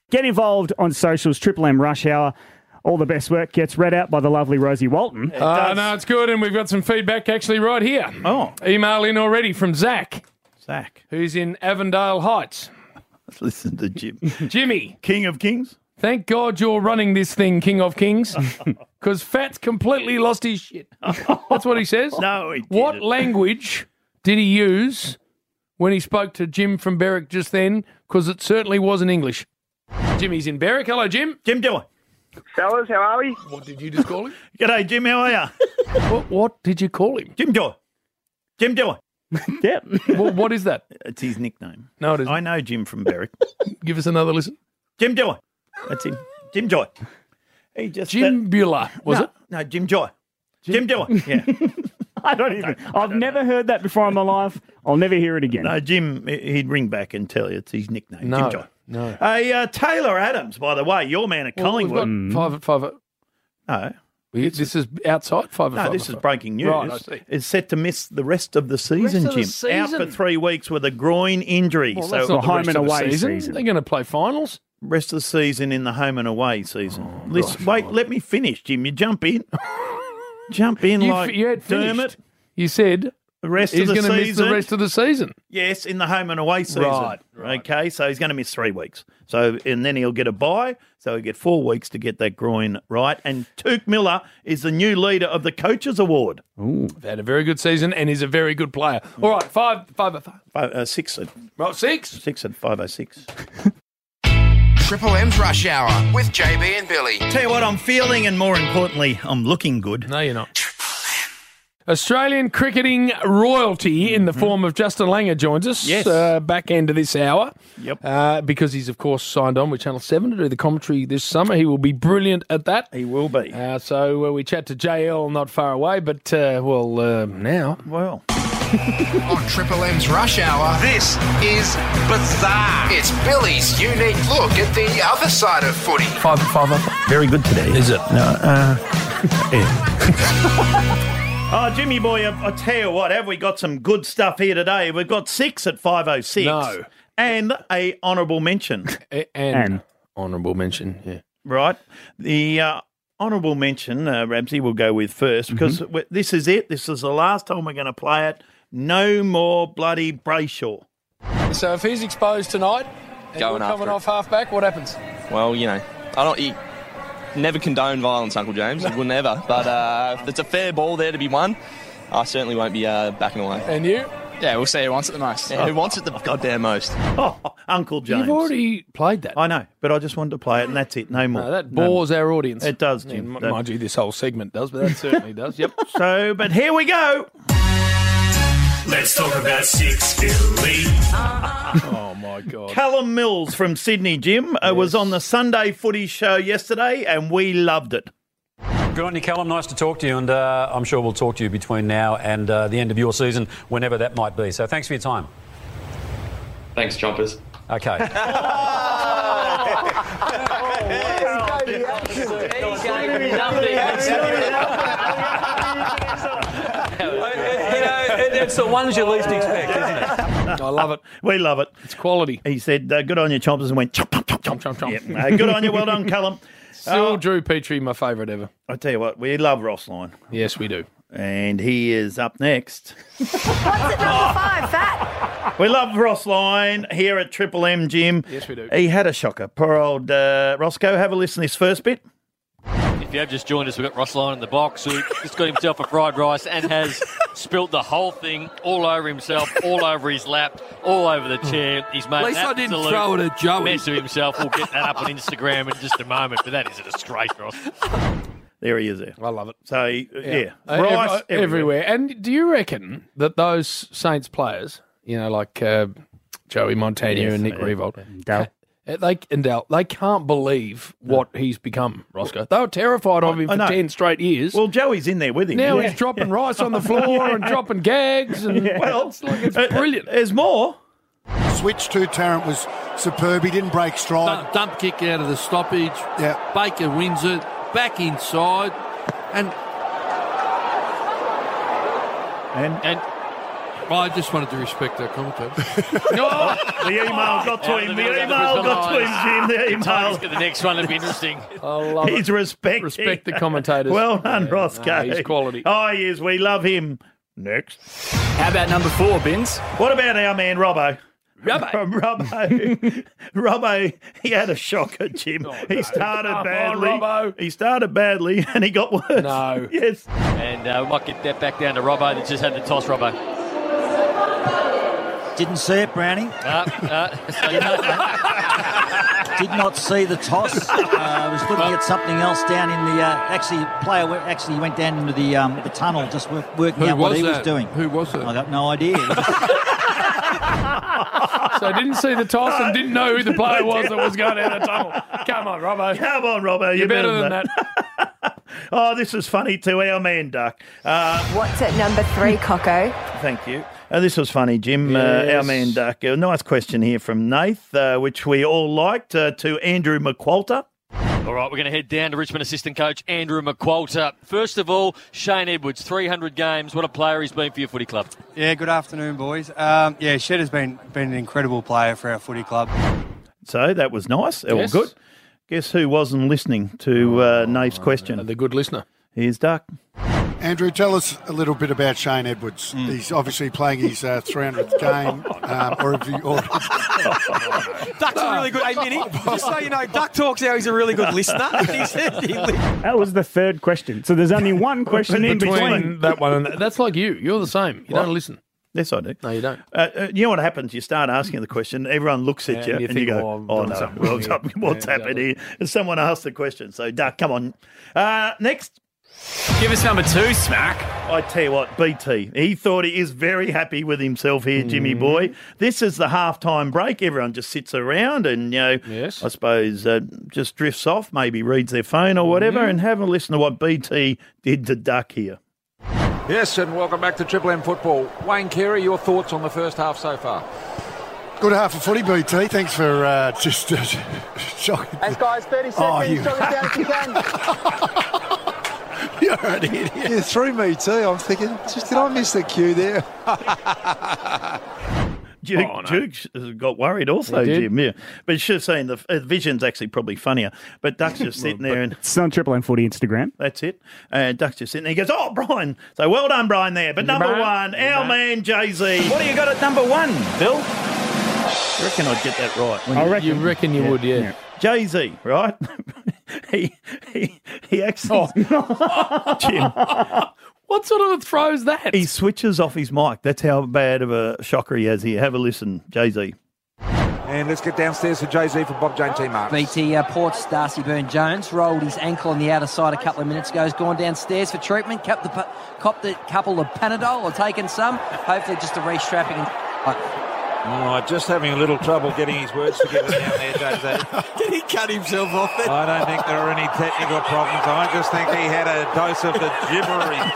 Get involved on socials, Triple M Rush Hour. All the best work gets read out by the lovely Rosie Walton. Uh, no, it's good, and we've got some feedback actually right here. Oh. Email in already from Zach. Zach. Who's in Avondale Heights. Let's listen to Jim. Jimmy. King of Kings. Thank God you're running this thing, King of Kings, because Fats completely lost his shit. That's what he says. No, he What didn't. language did he use when he spoke to Jim from Berwick just then? Because it certainly wasn't English. Jimmy's in Berwick. Hello, Jim. Jim Dewey. Fellas, how are we? What did you just call him? G'day, Jim. How are you? what, what did you call him? Jim Dewey. Jim Dewey. Yep. Well, what is that? It's his nickname. No, it isn't. I know Jim from Berwick. Give us another listen. Jim Dewey. That's him. Jim Joy. He just Jim that, Bueller, was no, it? No, Jim Joy. Jim, Jim Dewey. Yeah. I don't even. I've never heard that before in my life. I'll never hear it again. No, Jim, he'd ring back and tell you it's his nickname. No, Jim Joy. no. Hey, uh, Taylor Adams, by the way, your man at Well, we've Collingwood. got five at five at... No. We- This is outside five at No, five this at is five. breaking news. Right, I see. Is set to miss the rest of the season, Rest of the Jim. Out for season? three weeks with a groin injury. Well, so that's not the home rest and of the away season. season. They're going to play finals. rest of the season in the home and away season. Oh, Listen, wait, let me finish, Jim. You jump in. jump in You, like f- you had finished. Dermot. You said The rest he's of the going to miss the season. rest of the season. Yes, in the home and away season. Right, right. Okay, so he's going to miss three weeks. So and then he'll get a bye. So he'll get four weeks to get that groin right. And Tuke Miller is the new leader of the Coaches Award. Ooh. Had a very good season and is a very good player. All right, five, five, five. Five, uh, six at Right, six. six at five oh six. Triple M's Rush Hour with J B and Billy. Tell you what, I'm feeling, and more importantly, I'm looking good. No, you're not. Australian cricketing royalty in the form of Justin Langer joins us. Yes. Uh, back end of this hour. Yep. Uh, because he's, of course, signed on with Channel seven to do the commentary this summer. He will be brilliant at that. He will be. Uh, so uh, we chat to J L not far away, but, uh, well, uh, now. Well. On Triple M's Rush Hour, this is bizarre. It's Billy's unique look at the other side of footy. Five, five, five. Very good today. Is it? No, uh, yeah. Oh, Jimmy boy, I, I tell you what, have we got some good stuff here today? We've got six at five oh six. No. And a honourable mention. A- and, And. honourable mention, yeah. Right? The uh, honourable mention, uh, Ramsey, we'll go with first because we this is it. This is the last time we're going to play it. No more bloody Brayshaw. So if he's exposed tonight and Going you're coming after it. off half-back, what happens? Well, you know, I don't. You never condone violence, Uncle James. You would never. But uh, if it's a fair ball there to be won, I certainly won't be uh, backing away. And you? Yeah, we'll see who wants it the most. Yeah, who wants it the goddamn most? Oh, Uncle James. You've already played that. I know, but I just wanted to play it and that's it. No more. No, that No bores our audience. It does, Yeah, Jim. m- That- mind you, this whole segment does, but that certainly does. Yep. So, but here we go. Let's talk about six, Billy. Oh, my God. Callum Mills from Sydney, Jim, uh, was on the Sunday Footy Show yesterday and we loved it. Good on you, Callum. Nice to talk to you, and uh, I'm sure we'll talk to you between now and uh, the end of your season, whenever that might be. So thanks for your time. Thanks, Chompers. Okay. You know, it- it's the ones you least expect, isn't it? I love it. We love it. It's quality. He said, uh, good on you, Chompers, and went chomp, chomp, chomp, chomp, Chomp, chomp, chomp. Yep. Uh, good on you. Well done, Callum. Still Uh, Drew Petrie, my favourite ever. I tell you what, we love Ross Lyon. Yes, we do. And he is up next. What's at number five, Fat? We love Ross Lyon here at Triple M, Jim. Yes, we do. He had a shocker. Poor old uh, Roscoe. Have a listen to this first bit. If you have just joined us, we've got Ross Lyon in the box who just got himself a fried rice and has spilt the whole thing all over himself, all over his lap, all over the chair. He's made At least an I didn't absolute throw it at Joey. mess of himself. We'll get that up on Instagram in just a moment, but that is a disgrace, Ross. There he is there. I love it. So, yeah. Uh, Rice ev- everywhere. And do you reckon that those Saints players, you know, like uh, Joey Montagna Yes, and Nick yeah. Revolt, Dal. uh, they and Dal, they can't believe what he's become, Roscoe. They were terrified of him I for know. ten straight years. Well, Joey's in there with him. now Yeah. he's dropping rice on the floor and dropping gags, and Well, it's like it's uh, brilliant. There's more. Switch to Tarrant was superb. He didn't break stride. Dump, dump kick out of the stoppage. Yeah. Baker wins it. Back inside. And And And I just wanted to respect our commentators. Oh, the email got to him. The email got to him, Jim. The email. The next one would be interesting. I love He's it. respecting. Respect the commentators. Well done, Yeah, Roscoe. no, he's quality. Oh, he is. We love him. Next. How about number four, Bins? What about our man, Robbo? Robbo. Robbo. Robbo, he had a shocker, Jim. he started Come on, badly. Robbo. He started badly and he got worse. No. Yes. And uh, we might get that back down to Robbo that just had the toss, Robbo. Didn't see it, Brownie. Uh, uh, Did not see the toss. Uh, was looking at something else down in the. Uh, actually, player went- actually went down into the um, the tunnel, just wo- working Who out what was he was that? doing. Who was it? I got no idea. So didn't see the toss and didn't know who the player was that was going down the tunnel. Come on, Robbo. Come on, Robbo. You're better than that. Oh, this is funny too, our man, Duck. Uh, What's at number three, Coco? Thank you. Uh, this was funny, Jim. Uh, our Yes. man, Duck. A nice question here from Nath, uh, which we all liked, uh, to Andrew McQualter. All right, we're going to head down to Richmond assistant coach Andrew McQualter. First of all, Shane Edwards, three hundred games. What a player he's been for your footy club. Yeah, good afternoon, boys. Um, yeah, Shed has been been an incredible player for our footy club. So that was nice. All Yes. good. Guess who wasn't listening to uh, Nath's question? The good listener. Here's Duck. Andrew, tell us a little bit about Shane Edwards. He's obviously playing his uh, three hundredth game. Um, or have you, or... Duck's a really good. Hey, Minnie, just so you know, Duck talks how he's a really good listener. He said he li- That was the third question. So there's only one question in between. that one and that. That's like you. You're the same. You What? don't listen. Yes, I do. No, you don't. Uh, uh, you know what happens? You start asking the question, everyone looks at Yeah, you, and you and think, you go, "Oh, I'm oh, doing no, something what's, wrong here." up, what's Yeah, happened exactly. here? And someone asked the question. So, Duck, come on. Uh, next. Give us number two, Smack. I tell you what, B T, he thought he is very happy with himself here, Jimmy Mm. boy. This is the halftime break. Everyone just sits around and, you know, Yes. I suppose uh, just drifts off, maybe reads their phone or whatever, Mm-hmm. and have a listen to what B T did to Duck here. Yes, and welcome back to Triple M Football. Wayne Carey, your thoughts on the first half so far? Good half of footy, B T. Thanks for uh, just uh, shocking. Thanks, guys. thirty Oh, seconds. you- Shut it down if you can. You're an idiot. Yeah, through me too. I'm thinking, just did I miss the cue there? Duke, Oh, no. Duke got worried also, He did. Jim. Yeah, but you should have seen the uh, vision's actually probably funnier. But Duck's just sitting there, and It's on Triple M Footy Instagram. that's it. And Duck's just sitting there. He goes, "Oh, Brian!" So well done, Brian. There, but number Brian. one, our man Jay Z. What do you got at number one, Bill? I reckon I'd get that right. I reckon, you reckon you would, yeah. Jay Z, right? he he he actually Jim. What sort of a throw's that? He switches off his mic. That's how bad of a shocker he has here. Have a listen, Jay Z. And let's get downstairs to Jay-Z for Bob Jane T. Marks. B T uh, Port's Darcy Byrne-Jones rolled his ankle on the outer side a couple of minutes ago. He's gone downstairs for treatment, kept the, pu- copped a couple of Panadol or taken some. Hopefully just a restrapping. And, uh, Oh, just having a little trouble getting his words together down there, Jay-Z. Did he cut himself off there? I don't think there are any technical problems. I just think he had a dose of the gibbering.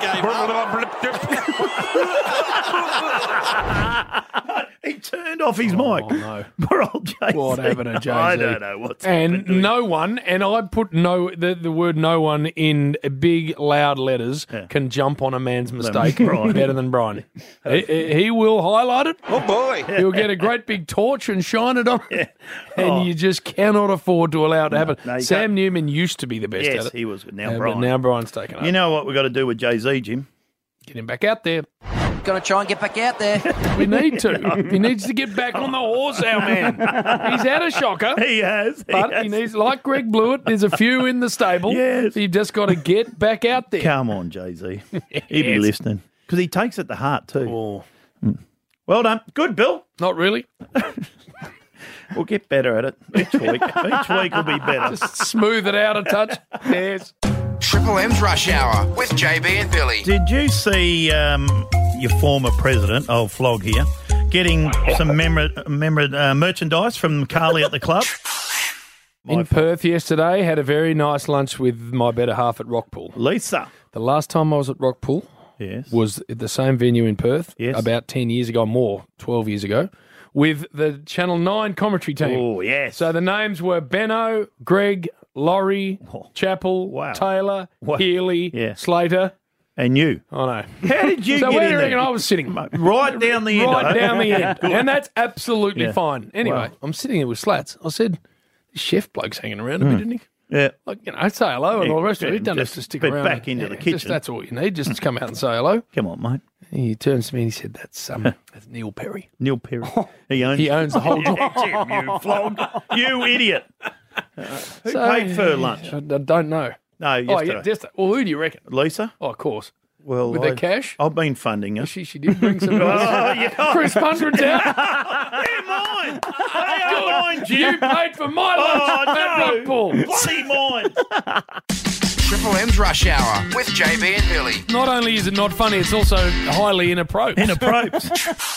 He turned off his mic. no. Poor old Jay Z. What happened to Jay-Z? I don't know what's And happened to him. no one, and I put no the, the word no one in big loud letters can jump on a man's mistake Brian. better than Brian. he, he- he will highlight it. Oh, boy. He'll get a great big torch and shine it on it. And Oh. you just cannot afford to allow it to happen. no, you Sam can't. Newman used to be the best Yes, at it. he was. Now Uh, but Brian. now Brian's taken over. You know what we've got to do with Jay Z, Jim? Get him back out there. Going to try and get back out there. We need to. He needs to get back on the horse, our man. He's had a shocker. He has. He But has. he needs, like Greg Blewett, there's a few in the stable. Yes. You've just got to get back out there. Come on, Jay Z. He'd be Yes. listening. Because he takes it to heart, too. Oh. Well done. Good, Bill. Not really. We'll get better at it each week. Each week will be better. Just smooth it out a touch. Yes. Triple M's Rush Hour with J B and Billy. Did you see um, your former president, old Flog here, getting some memor- memor- uh, merchandise from Carly at the club? In Perth yesterday, had a very nice lunch with my better half at Rockpool. Lisa. The last time I was at Rockpool Yes. was at the same venue in Perth Yes. about ten years ago, more, twelve years ago, with the Channel nine commentary team. Oh, yes. So the names were Benno, Greg, Laurie, Chappell, Wow. Taylor, Wow. Healy, Yeah. Slater, And you. I know. How did you so get where in do you there? reckon I was sitting? Right down the end. Right eh? down the end. Good. And that's absolutely Yeah. fine. Anyway, Wow. I'm sitting here with Slats. I said, this chef bloke's hanging around a bit, Mm. isn't he? Yeah. Like, you know, say hello and Yeah, all the rest of yeah, it. He doesn't just have to stick bit around. back into the Just, kitchen. that's all you need, just to come out and say hello. Come on, mate. He turns to me and he said, that's, um, that's Neil Perry. Neil Perry. He owns, He owns the whole job. Yeah, Jim, you flog. You idiot. Uh, who So- paid for lunch? I, I don't know. No, Oh, yesterday. yeah, just, well, who do you reckon? Lisa? Oh, of course. Well, With I, the cash? I've been funding her. She, she did bring some Oh, yeah. Chris hundreds out. They're mine. They are mine, Jim. You paid for my lunch Oh, at no. Rockpool. Bloody mine. Triple M's Rush Hour with J B and Billy. Not only is it not funny, it's also highly inappropriate. Inappropriate.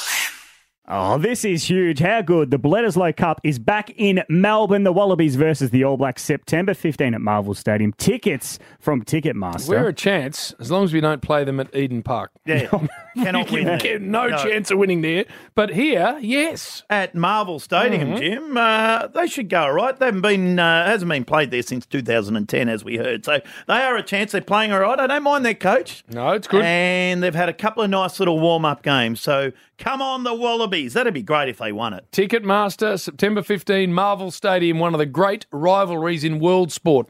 Oh, this is huge. How good. The Bledisloe Cup is back in Melbourne. The Wallabies versus the All Blacks, September fifteenth at Marvel Stadium. Tickets from Ticketmaster. We're a chance, as long as we don't play them at Eden Park. Yeah. Cannot You win can there. get no, No. chance of winning there. But here, yes. At Marvel Stadium, Mhm. Jim, uh, they should go all right. They haven't been uh, hasn't been played there since two thousand ten, as we heard. So they are a chance. They're playing all right. I don't mind their coach. No, it's good. And they've had a couple of nice little warm up games. So come on, the Wallabies. That'd be great if they won it. Ticketmaster, September fifteenth, Marvel Stadium, one of the great rivalries in world sport.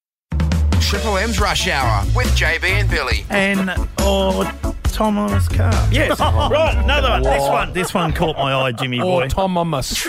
Triple M's Rush Hour with J B and Billy. And oh, Thomas Carr. Yes, right. Another one. This one. This one caught my eye, Jimmy boy. Or Thomas.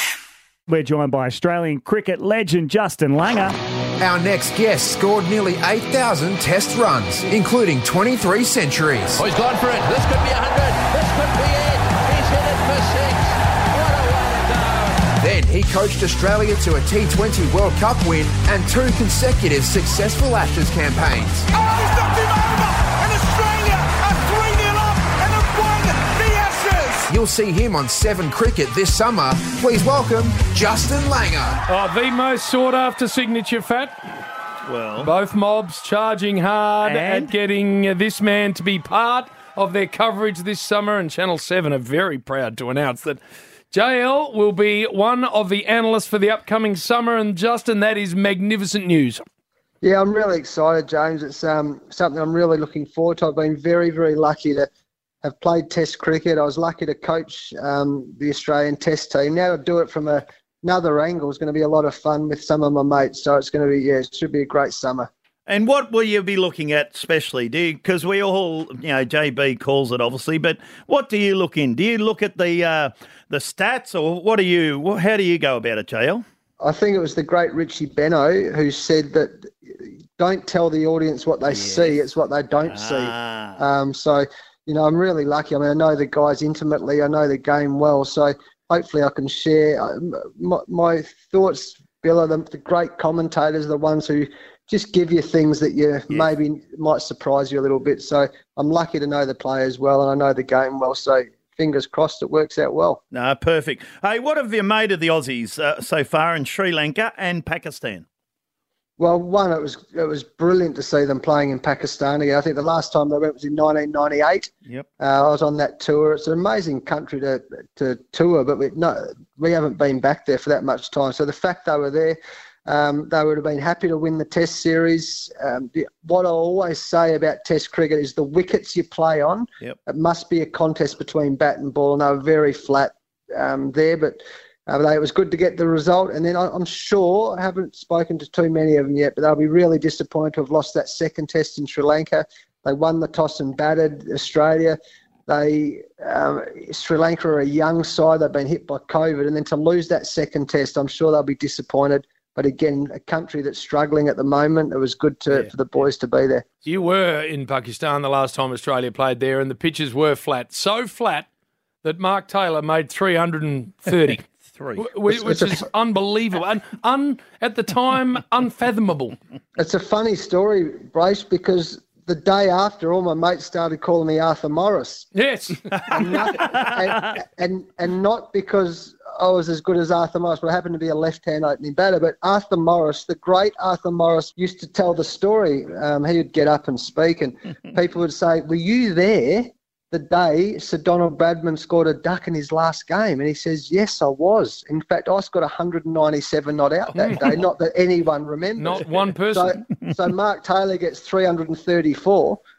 We're joined by Australian cricket legend Justin Langer. Our next guest scored nearly eight thousand test runs, including twenty-three centuries. Oh, he's gone for it. This could be one hundred. This could be it. He's hit it for six. What a way to go. Then he coached Australia to a T twenty World Cup win and two consecutive successful Ashes campaigns. Oh, he's knocked him over! And Australia are three nil up and have won the Ashes! You'll see him on Seven Cricket this summer. Please welcome Justin Langer. Oh, the most sought-after signature, Fat. Well, both mobs charging hard And? at getting uh, this man to be part of their coverage this summer, and Channel seven are very proud to announce that J L will be one of the analysts for the upcoming summer, and Justin, that is magnificent news. Yeah, I'm really excited, James. It's um, something I'm really looking forward to. I've been very, very lucky to have played Test cricket. I was lucky to coach um, the Australian Test team. Now to do it from a, another angle is going to be a lot of fun with some of my mates. So it's going to be, yeah, it should be a great summer. And what will you be looking at especially? Do you, because we all, you know, J B calls it obviously, but what do you look in? Do you look at the uh, the stats, or what do you? What, how do you go about it, J L? I think it was the great Richie Beno who said that don't tell the audience what they yes. see, it's what they don't ah. see. Um, so, you know, I'm really lucky. I mean, I know the guys intimately. I know the game well. So hopefully I can share my, my thoughts. Bill, are the, the great commentators, the ones who just give you things that you yes. maybe might surprise you a little bit. So I'm lucky to know the players well, and I know the game well. So fingers crossed it works out well. No, perfect. Hey, what have you made of the Aussies uh, so far in Sri Lanka and Pakistan? Well, one, it was it was brilliant to see them playing in Pakistan again. I think the last time they went was in nineteen ninety-eight. Yep. Uh, I was on that tour. It's an amazing country to to tour, but we no, we haven't been back there for that much time. So the fact they were there, um, they would have been happy to win the Test series. Um, the, what I always say about Test cricket is the wickets you play on. Yep. It must be a contest between bat and ball, and they were very flat um, there, but. Uh, it was good to get the result, and then I, I'm sure, I haven't spoken to too many of them yet, but they'll be really disappointed to have lost that second test in Sri Lanka. They won the toss and batted Australia. They um, Sri Lanka are a young side. They've been hit by COVID, and then to lose that second test, I'm sure they'll be disappointed. But again, a country that's struggling at the moment, it was good to, yeah. for the boys to be there. You were in Pakistan the last time Australia played there, and the pitches were flat, so flat that Mark Taylor made three hundred thirty. Three. Which, which is unbelievable and un, at the time unfathomable. It's a funny story, Brace, because the day after, all my mates started calling me Arthur Morris. Yes. and, not, and, and, and not because I was as good as Arthur Morris, but I happened to be a left-hand opening batter. But Arthur Morris, the great Arthur Morris, used to tell the story. Um, he would get up and speak, and people would say, were you there the day Sir Donald Bradman scored a duck in his last game? And he says, yes, I was. In fact, I scored one hundred ninety-seven not out that day, not that anyone remembers. Not one person. So, so Mark Taylor gets three hundred thirty-four.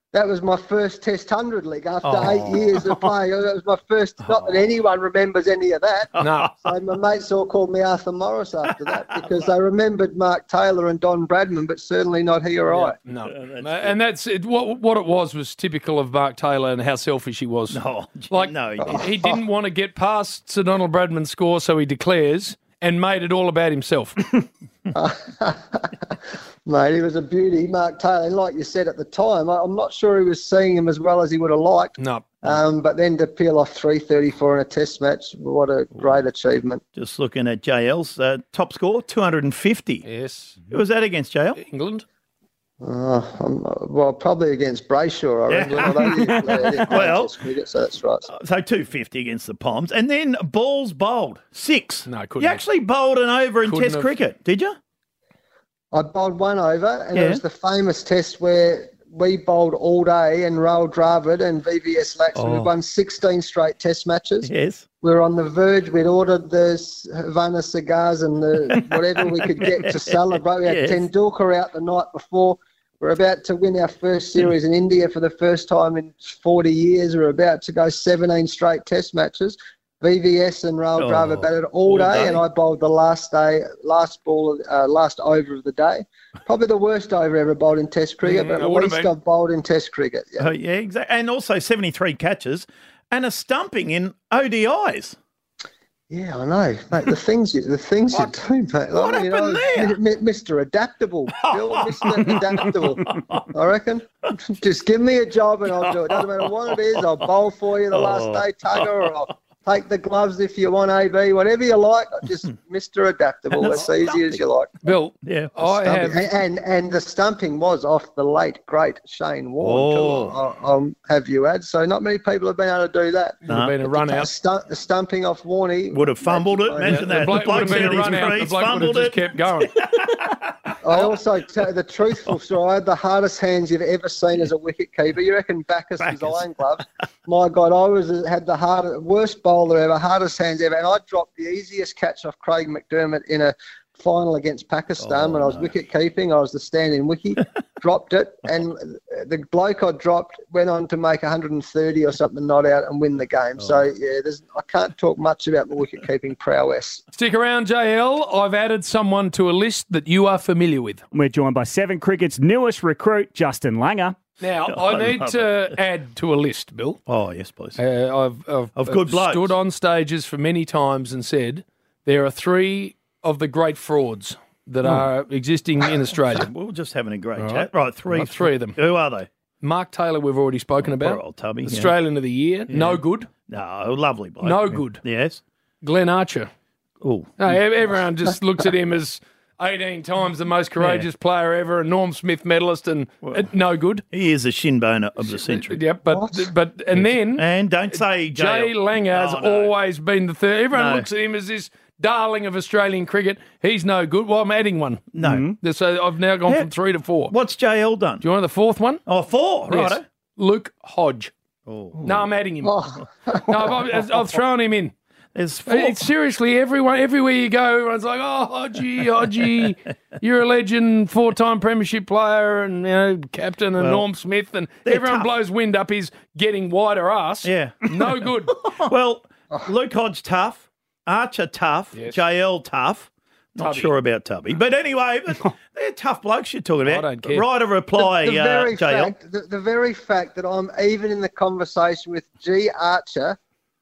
That was my first Test hundred league after Oh. eight years of playing. That was my first. Not that anyone remembers any of that. No. So my mates all called me Arthur Morris after that because they remembered Mark Taylor and Don Bradman, but certainly not he or I. No, and that's it. What what it was was typical of Mark Taylor and how selfish he was. No, like no, he he, didn't. he didn't want to get past Sir Donald Bradman's score, so he declares and made it all about himself. Mate, he was a beauty, Mark Taylor. And like you said at the time, I, I'm not sure he was seeing him as well as he would have liked. No. Um, but then to peel off three thirty-four in a Test match, what a great achievement. Just looking at J L's uh, top score, two hundred fifty. Yes. Who was that against, J L? England. Uh, um, well, probably against Brayshaw, I reckon. Although he didn't play- he didn't play Well- Test cricket, so that's right. So two fifty against the Poms. And then balls bowled, six. No, couldn't You have. actually bowled an over in Couldn't Test have. cricket, did you? I bowled one over, and Yeah. it was the famous Test where we bowled all day, and Raul Dravid and V V S Laxman Oh. had won sixteen straight Test matches. Yes. We were on the verge. We'd ordered the s- Havana cigars and the whatever we could get to celebrate. We had Yes. Tendulkar out the night before. We're about to win our first series in India for the first time in forty years. We're about to go seventeen straight Test matches. V V S and Raul Oh, Dravid batted all all day, day. and I bowled the last day, last ball, of- uh, last over of the day. Probably the worst over ever bowled in Test cricket, Mm, but it at would've least been. I've bowled in Test cricket. Yeah. Oh, yeah, exactly. And also seventy-three catches and a stumping in O D Is. Yeah, I know, mate. The things you, the things you do, mate. What Like, you happened know, there? Mi- Mi- Mister Adaptable, Bill, Mister Adaptable. I reckon. Just give me a job and I'll do it. Doesn't matter what it is. I'll bowl for you the last Oh. day, Tugger, or I'll take the gloves if you want, A B, whatever you like. Just Mister Adaptable. And As the easy as you like. Bill, Yeah. I have. Stumping. And, and and the stumping was off the late great Shane Warne. too, Oh. I'll, I'll have you add. So not many people have been able to do that. Would have been a run out. Stu- the stumping off Warney. Would have fumbled it. Yeah, Imagine The that. bloke the would have bloke's been a out his run out. The crease, bloke would have fumbled just it. kept going. I also tell the truthful story. I had the hardest hands you've ever seen as a wicket keeper. You reckon Bacchus, was Bacchus. iron glove? My God, I was had the hardest, worst bowler ever, hardest hands ever, and I dropped the easiest catch off Craig McDermott in a final against Pakistan Oh, when I was no. wicket keeping. I was the stand-in wicket, dropped it, and the bloke I dropped went on to make one hundred thirty or something not out and win the game. Oh. So yeah, there's I can't talk much about my wicket keeping prowess. Stick around, J L. I've added someone to a list that you are familiar with. We're joined by Seven Cricket's newest recruit, Justin Langer. Now, I I need love to add to a list, Bill. Oh, yes, please. Uh, I've, I've, Of good I've blokes. stood on stages for many times and said there are three of the great frauds that are existing in Australia. We We're just having a great All chat. right. Right, three. Right, three of them. Who are they? Mark Taylor, we've already spoken about. Poor old Tubby. yeah. Australian of the Year, no good. No, lovely bloke. No good. Yes. Glenn Archer. Oh. No, e- everyone just looks at him as eighteen times the most courageous player ever, a Norm Smith medalist, and uh, no good. He is a shin boner of the century. Yep, but but and then And don't say Jay jail. Langer has Oh, no. always been the third. Everyone No. looks at him as this darling of Australian cricket. He's no good. Well, I'm adding one. No. So I've now gone Yeah. from three to four. What's J L done? Do you want the fourth one? Oh, four. Yes. Right. Luke Hodge. Oh. No, I'm adding him. Oh. No, I've, I've, I've thrown him in. There's four. It's seriously, everyone, everywhere you go, everyone's like, "Oh, Hodgie, Hodgie, you're a legend, four-time premiership player, and you know, captain, and Well, Norm Smith, and they're everyone tough. blows wind up his getting wider ass. Yeah. No good. Well, Luke Hodge tough, Archer tough, Yes. J L tough. Not Tubby. sure about Tubby, but anyway, but they're tough blokes you're talking about. I don't care. Write a reply, the, the uh, very J L. fact, the, the very fact that I'm even in the conversation with G. Archer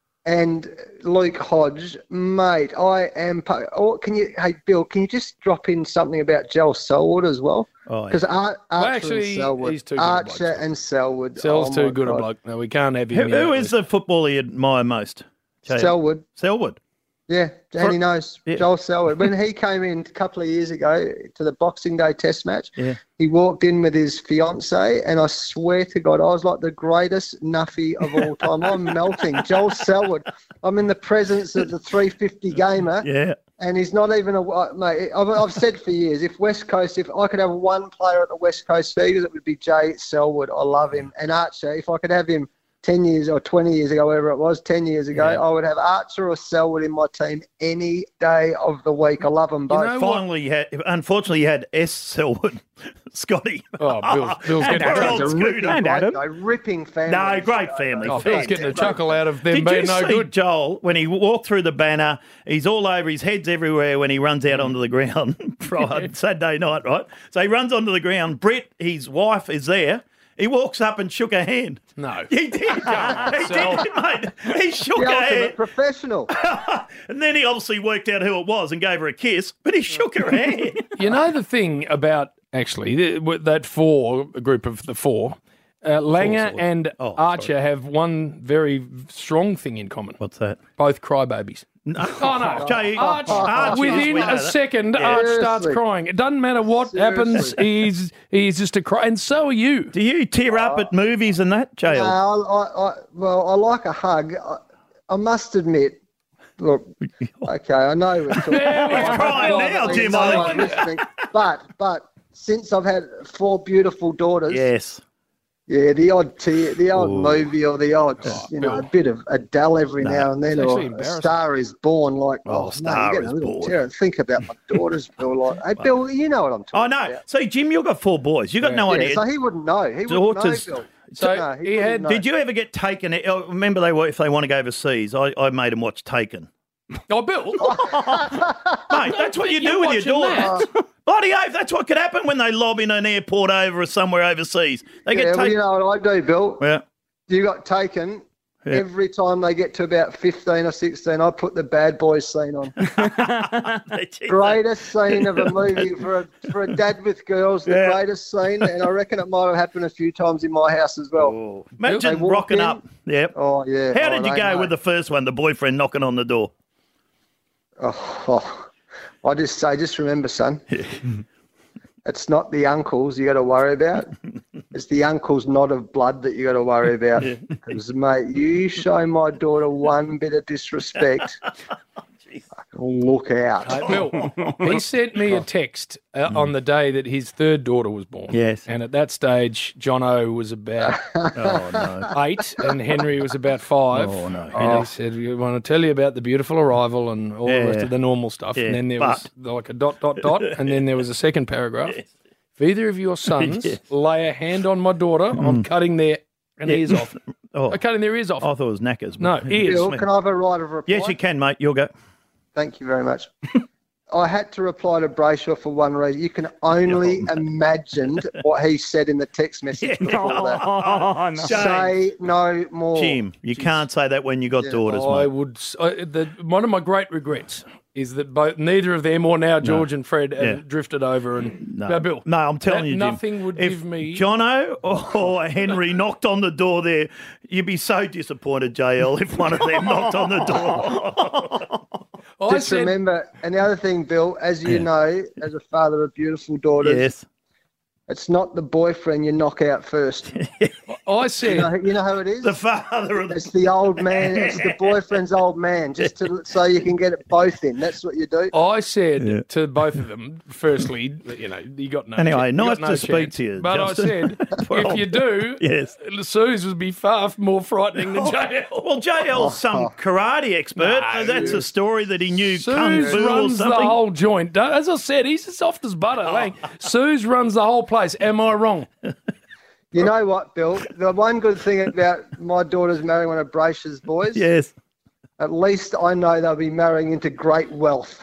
and Luke Hodge, mate, I am. po- Oh, can you, hey Bill? Can you just drop in something about Joel Selwood as well? Oh, yeah. Because Ar- Archer actually, and Selwood, he's too good a bloke, Archer and Selwood. Sel's oh too my good a God. bloke. No, we can't have Who, him. in who that is list. the footballer you admire most? J L? Selwood. Selwood. Yeah, For- and he knows Yeah. Joel Selwood. When he came in a couple of years ago to the Boxing Day Test match, Yeah. he walked in with his fiancée, and I swear to God, I was like the greatest nuffy of all time. I'm melting. Joel Selwood. I'm in the presence of the three fifty gamer, Yeah. and he's not even a uh, mate. I've, I've said for years, if West Coast, if I could have one player at the West Coast Feeders, it would be Jay Selwood. I love him, and Archer. If I could have him ten years or twenty years ago, whatever it was, ten years ago, Yeah. I would have Archer or Selwood in my team any day of the week. I love them both. Finally, you had, unfortunately, you had S. Selwood, Scotty. Oh, Bill's, Bill's And getting a Adam. chuckle. Scooter. And Adam. A ripping family. No, great family. Oh, Bill's getting a chuckle out of them Did being you no see good. Joel when he walked through the banner? He's all over. His head's everywhere when he runs out onto the ground Friday, Saturday night, right? So he runs onto the ground. Brett, his wife, is there. He walks up and shook her hand. No. He did. he did, mate. He shook The her ultimate hand. professional. And then he obviously worked out who it was and gave her a kiss, but he shook her hand. You know the thing about, actually, th- with that four, a group of the four, uh, Langer Four, and oh, Archer have one very strong thing in common. What's that? Both crybabies. No. Oh, no. Jay, Arch, Arch, within yes, we know a that. second, Yeah. Arch starts Seriously. crying. It doesn't matter what happens, he's he's just a cry. And so are you. Do you tear up at movies and that, Jail? No, I, I, I, well, I like a hug. I, I must admit, look, okay, I know we're talking He's crying now, Jim. I no think. one listening, but but since I've had four beautiful daughters, Yes. yeah, the odd tear, the odd Ooh. movie or the odd, you know, a bit of Adele every No, now and then, it's or actually a embarrassing. Star Is Born. Like, Oh, oh, no, Star you're getting Is a little Born. tear. Think about my daughters, Bill. Like, hey, Bill, you know what I'm talking I know. about. So, Jim, you've got four boys. You've got no Yeah, idea. so he wouldn't know. He Daughters- wouldn't know, Bill. So No, he wouldn't had- know. Did you ever get taken? oh, Remember, they were, if they want to go overseas, I, I made them watch Taken. Oh, Bill. Mate, that's what you do You're with your watching daughters. Bloody oath, that's what could happen when they lob in an airport over or somewhere overseas. They Yeah, get well, you taken. know what I do, Bill? Yeah. You got taken. Yeah. Every time they get to about fifteen or sixteen, I put the Bad Boys scene on. Greatest scene of a movie for a, for a dad with girls, the Yeah. greatest scene, and I reckon it might have happened a few times in my house as well. Oh. They Imagine walk rocking in. up. Yep. Oh, yeah. How Oh, did you they go know. with the first one, the boyfriend knocking on the door? Oh, oh. I just say, just remember, son, it's not the uncles you got to worry about. It's the uncle's knot of blood that you got to worry about. Because, mate, you show my daughter one bit of disrespect, look out. Hey, Bill, he sent me a text uh, on the day that his third daughter was born. Yes. And at that stage, Jono was about Oh, no. eight and Henry was about five. Oh, no. And he said, we want to tell you about the beautiful arrival and all the rest Yeah. of the normal stuff. Yeah, And then there but- was like a dot, dot, dot. And then there was a second paragraph. Yes. If either of your sons Yes. lay a hand on my daughter, I'm cutting their and Yeah. ears off. Oh. I'm cutting their ears off. I thought it was knackers. No, but- ears. Bill, can I have a right of reply? Yes, you can, mate. You'll go. Thank you very much. I had to reply to Brayshaw for one reason. You can only imagine what he said in the text message before that. Oh, no. Say no more. Jim, you can't say that when you got Yeah. daughters, I mate. would. s- I- the, one of my great regrets is that both neither of them or now George and Fred have Yeah. drifted over and No, Now, Bill. no, I'm telling that you, Jim. nothing would if give me. Jono or Henry knocked on the door there, you'd be so disappointed, J L, if one of them knocked on the door. I Just said, remember, and the other thing, Bill, as you Yeah. know, as a father of beautiful daughters, Yes. it's not the boyfriend you knock out first. I You said, know, you know who it is? The father of the... It's the old man. It's the boyfriend's old man, just to, so you can get it both in. That's what you do. I said Yeah. to both of them, firstly, you know, you got no. Anyway, you nice got no to speak chance. to you, But Justin. I said, if you do, Yes. Suze would be far more frightening than J L. Well, J L's some karate expert. No. That's a story that he knew kung Suze fu or runs the something. whole joint. Don't- As I said, he's as soft as butter. Like, Suze runs the whole place. Am I wrong? You know what, Bill? The one good thing about my daughter's marrying one of Brayshaw's boys, Yes. at least I know they'll be marrying into great wealth.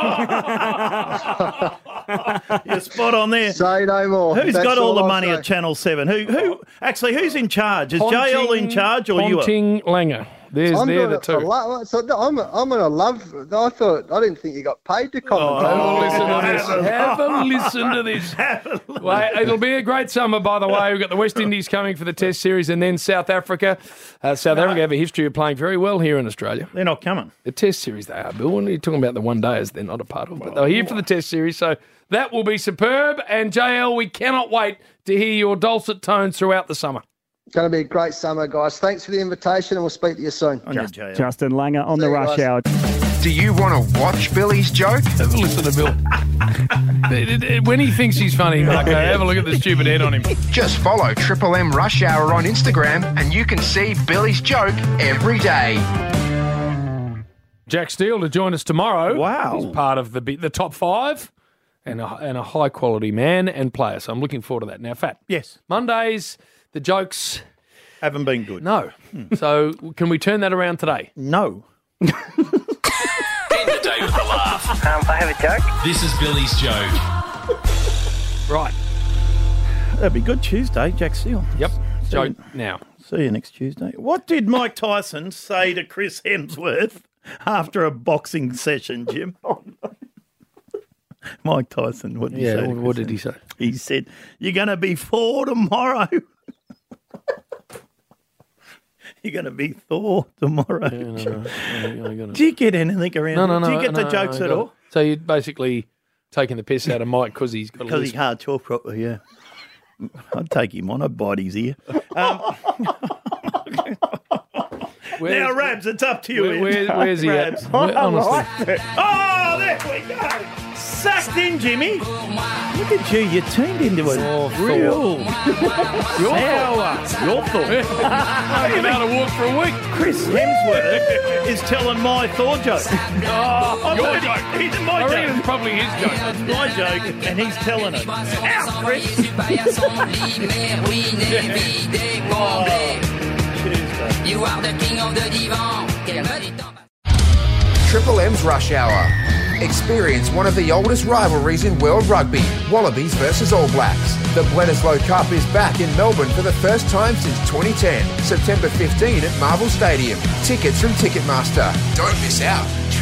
You're spot on there. Say no more. Who's That's got all the I'll money say. at Channel seven? Who? Who? Actually, who's in charge? Is J L in charge or you? are? Ponting Langer. There's I'm there doing the it for two. love. So I'm, I'm going to love. I thought I didn't think you got paid to comment. Have a listen to this. Have a listen to this. Well, it'll be a great summer, by the way. We've got the West Indies coming for the Test Series and then South Africa. Uh, South Africa have a history of playing very well here in Australia. They're not coming. The Test Series they are, Bill. When you're talking about the one days, they're not a part of it. But they're here for the Test Series, so that will be superb. And J L, we cannot wait to hear your dulcet tones throughout the summer. Going to be a great summer, guys. Thanks for the invitation, and we'll speak to you soon. Just, Justin Langer on See the you Rush guys. Hour. Do you want to watch Billy's joke? Have a listen to Bill. When he thinks he's funny, Marco, have a look at the stupid head on him. Just follow Triple M Rush Hour on Instagram and you can see Billy's joke every day. Jack Steele to join us tomorrow. Wow. He's part of the the top five and a, and a high-quality man and player, so I'm looking forward to that. Now, Fat. Yes. Mondays, the jokes... Haven't been good. No. So can we turn that around today? No. End the day with a laugh. Um, I have a joke. This is Billy's joke. Right. That'd be good Tuesday, Jack Steele. Yep. See Joke you- now. See you next Tuesday. What did Mike Tyson say to Chris Hemsworth after a boxing session, Jim? Mike Tyson, what did he Yeah, say? to what Chris did he say? He said, "You're going to be Thor tomorrow." You're going to be Thor tomorrow. Yeah, no, no, no, I got it. Do you get anything around No, no, it? no. Do you get no, the jokes no, I at got all? it. So you're basically taking the piss out of Mike because he's got a Because he lisp. can't talk properly, yeah. I'd take him on. I'd bite his ear. Um, Where's- now, Rabs, it's up to you. Where- Ian. where- where's he at? Rabs. Where- honestly. Oh, there we go. Sucked in, Jimmy. Look at you. You turned into a real Your power. Your thought. I haven't been able to walk for a week. Chris Hemsworth is telling my Thor joke. Oh, your heard it. joke. He's my I reckon joke. it's probably his joke. It's my joke, and he's telling it. Out, Chris. You are the king of the divan. Triple M's Rush Hour. Experience one of the oldest rivalries in world rugby, Wallabies versus All Blacks. The Bledisloe Cup is back in Melbourne for the first time since twenty ten, September fifteenth at Marvel Stadium. Tickets from Ticketmaster. Don't miss out.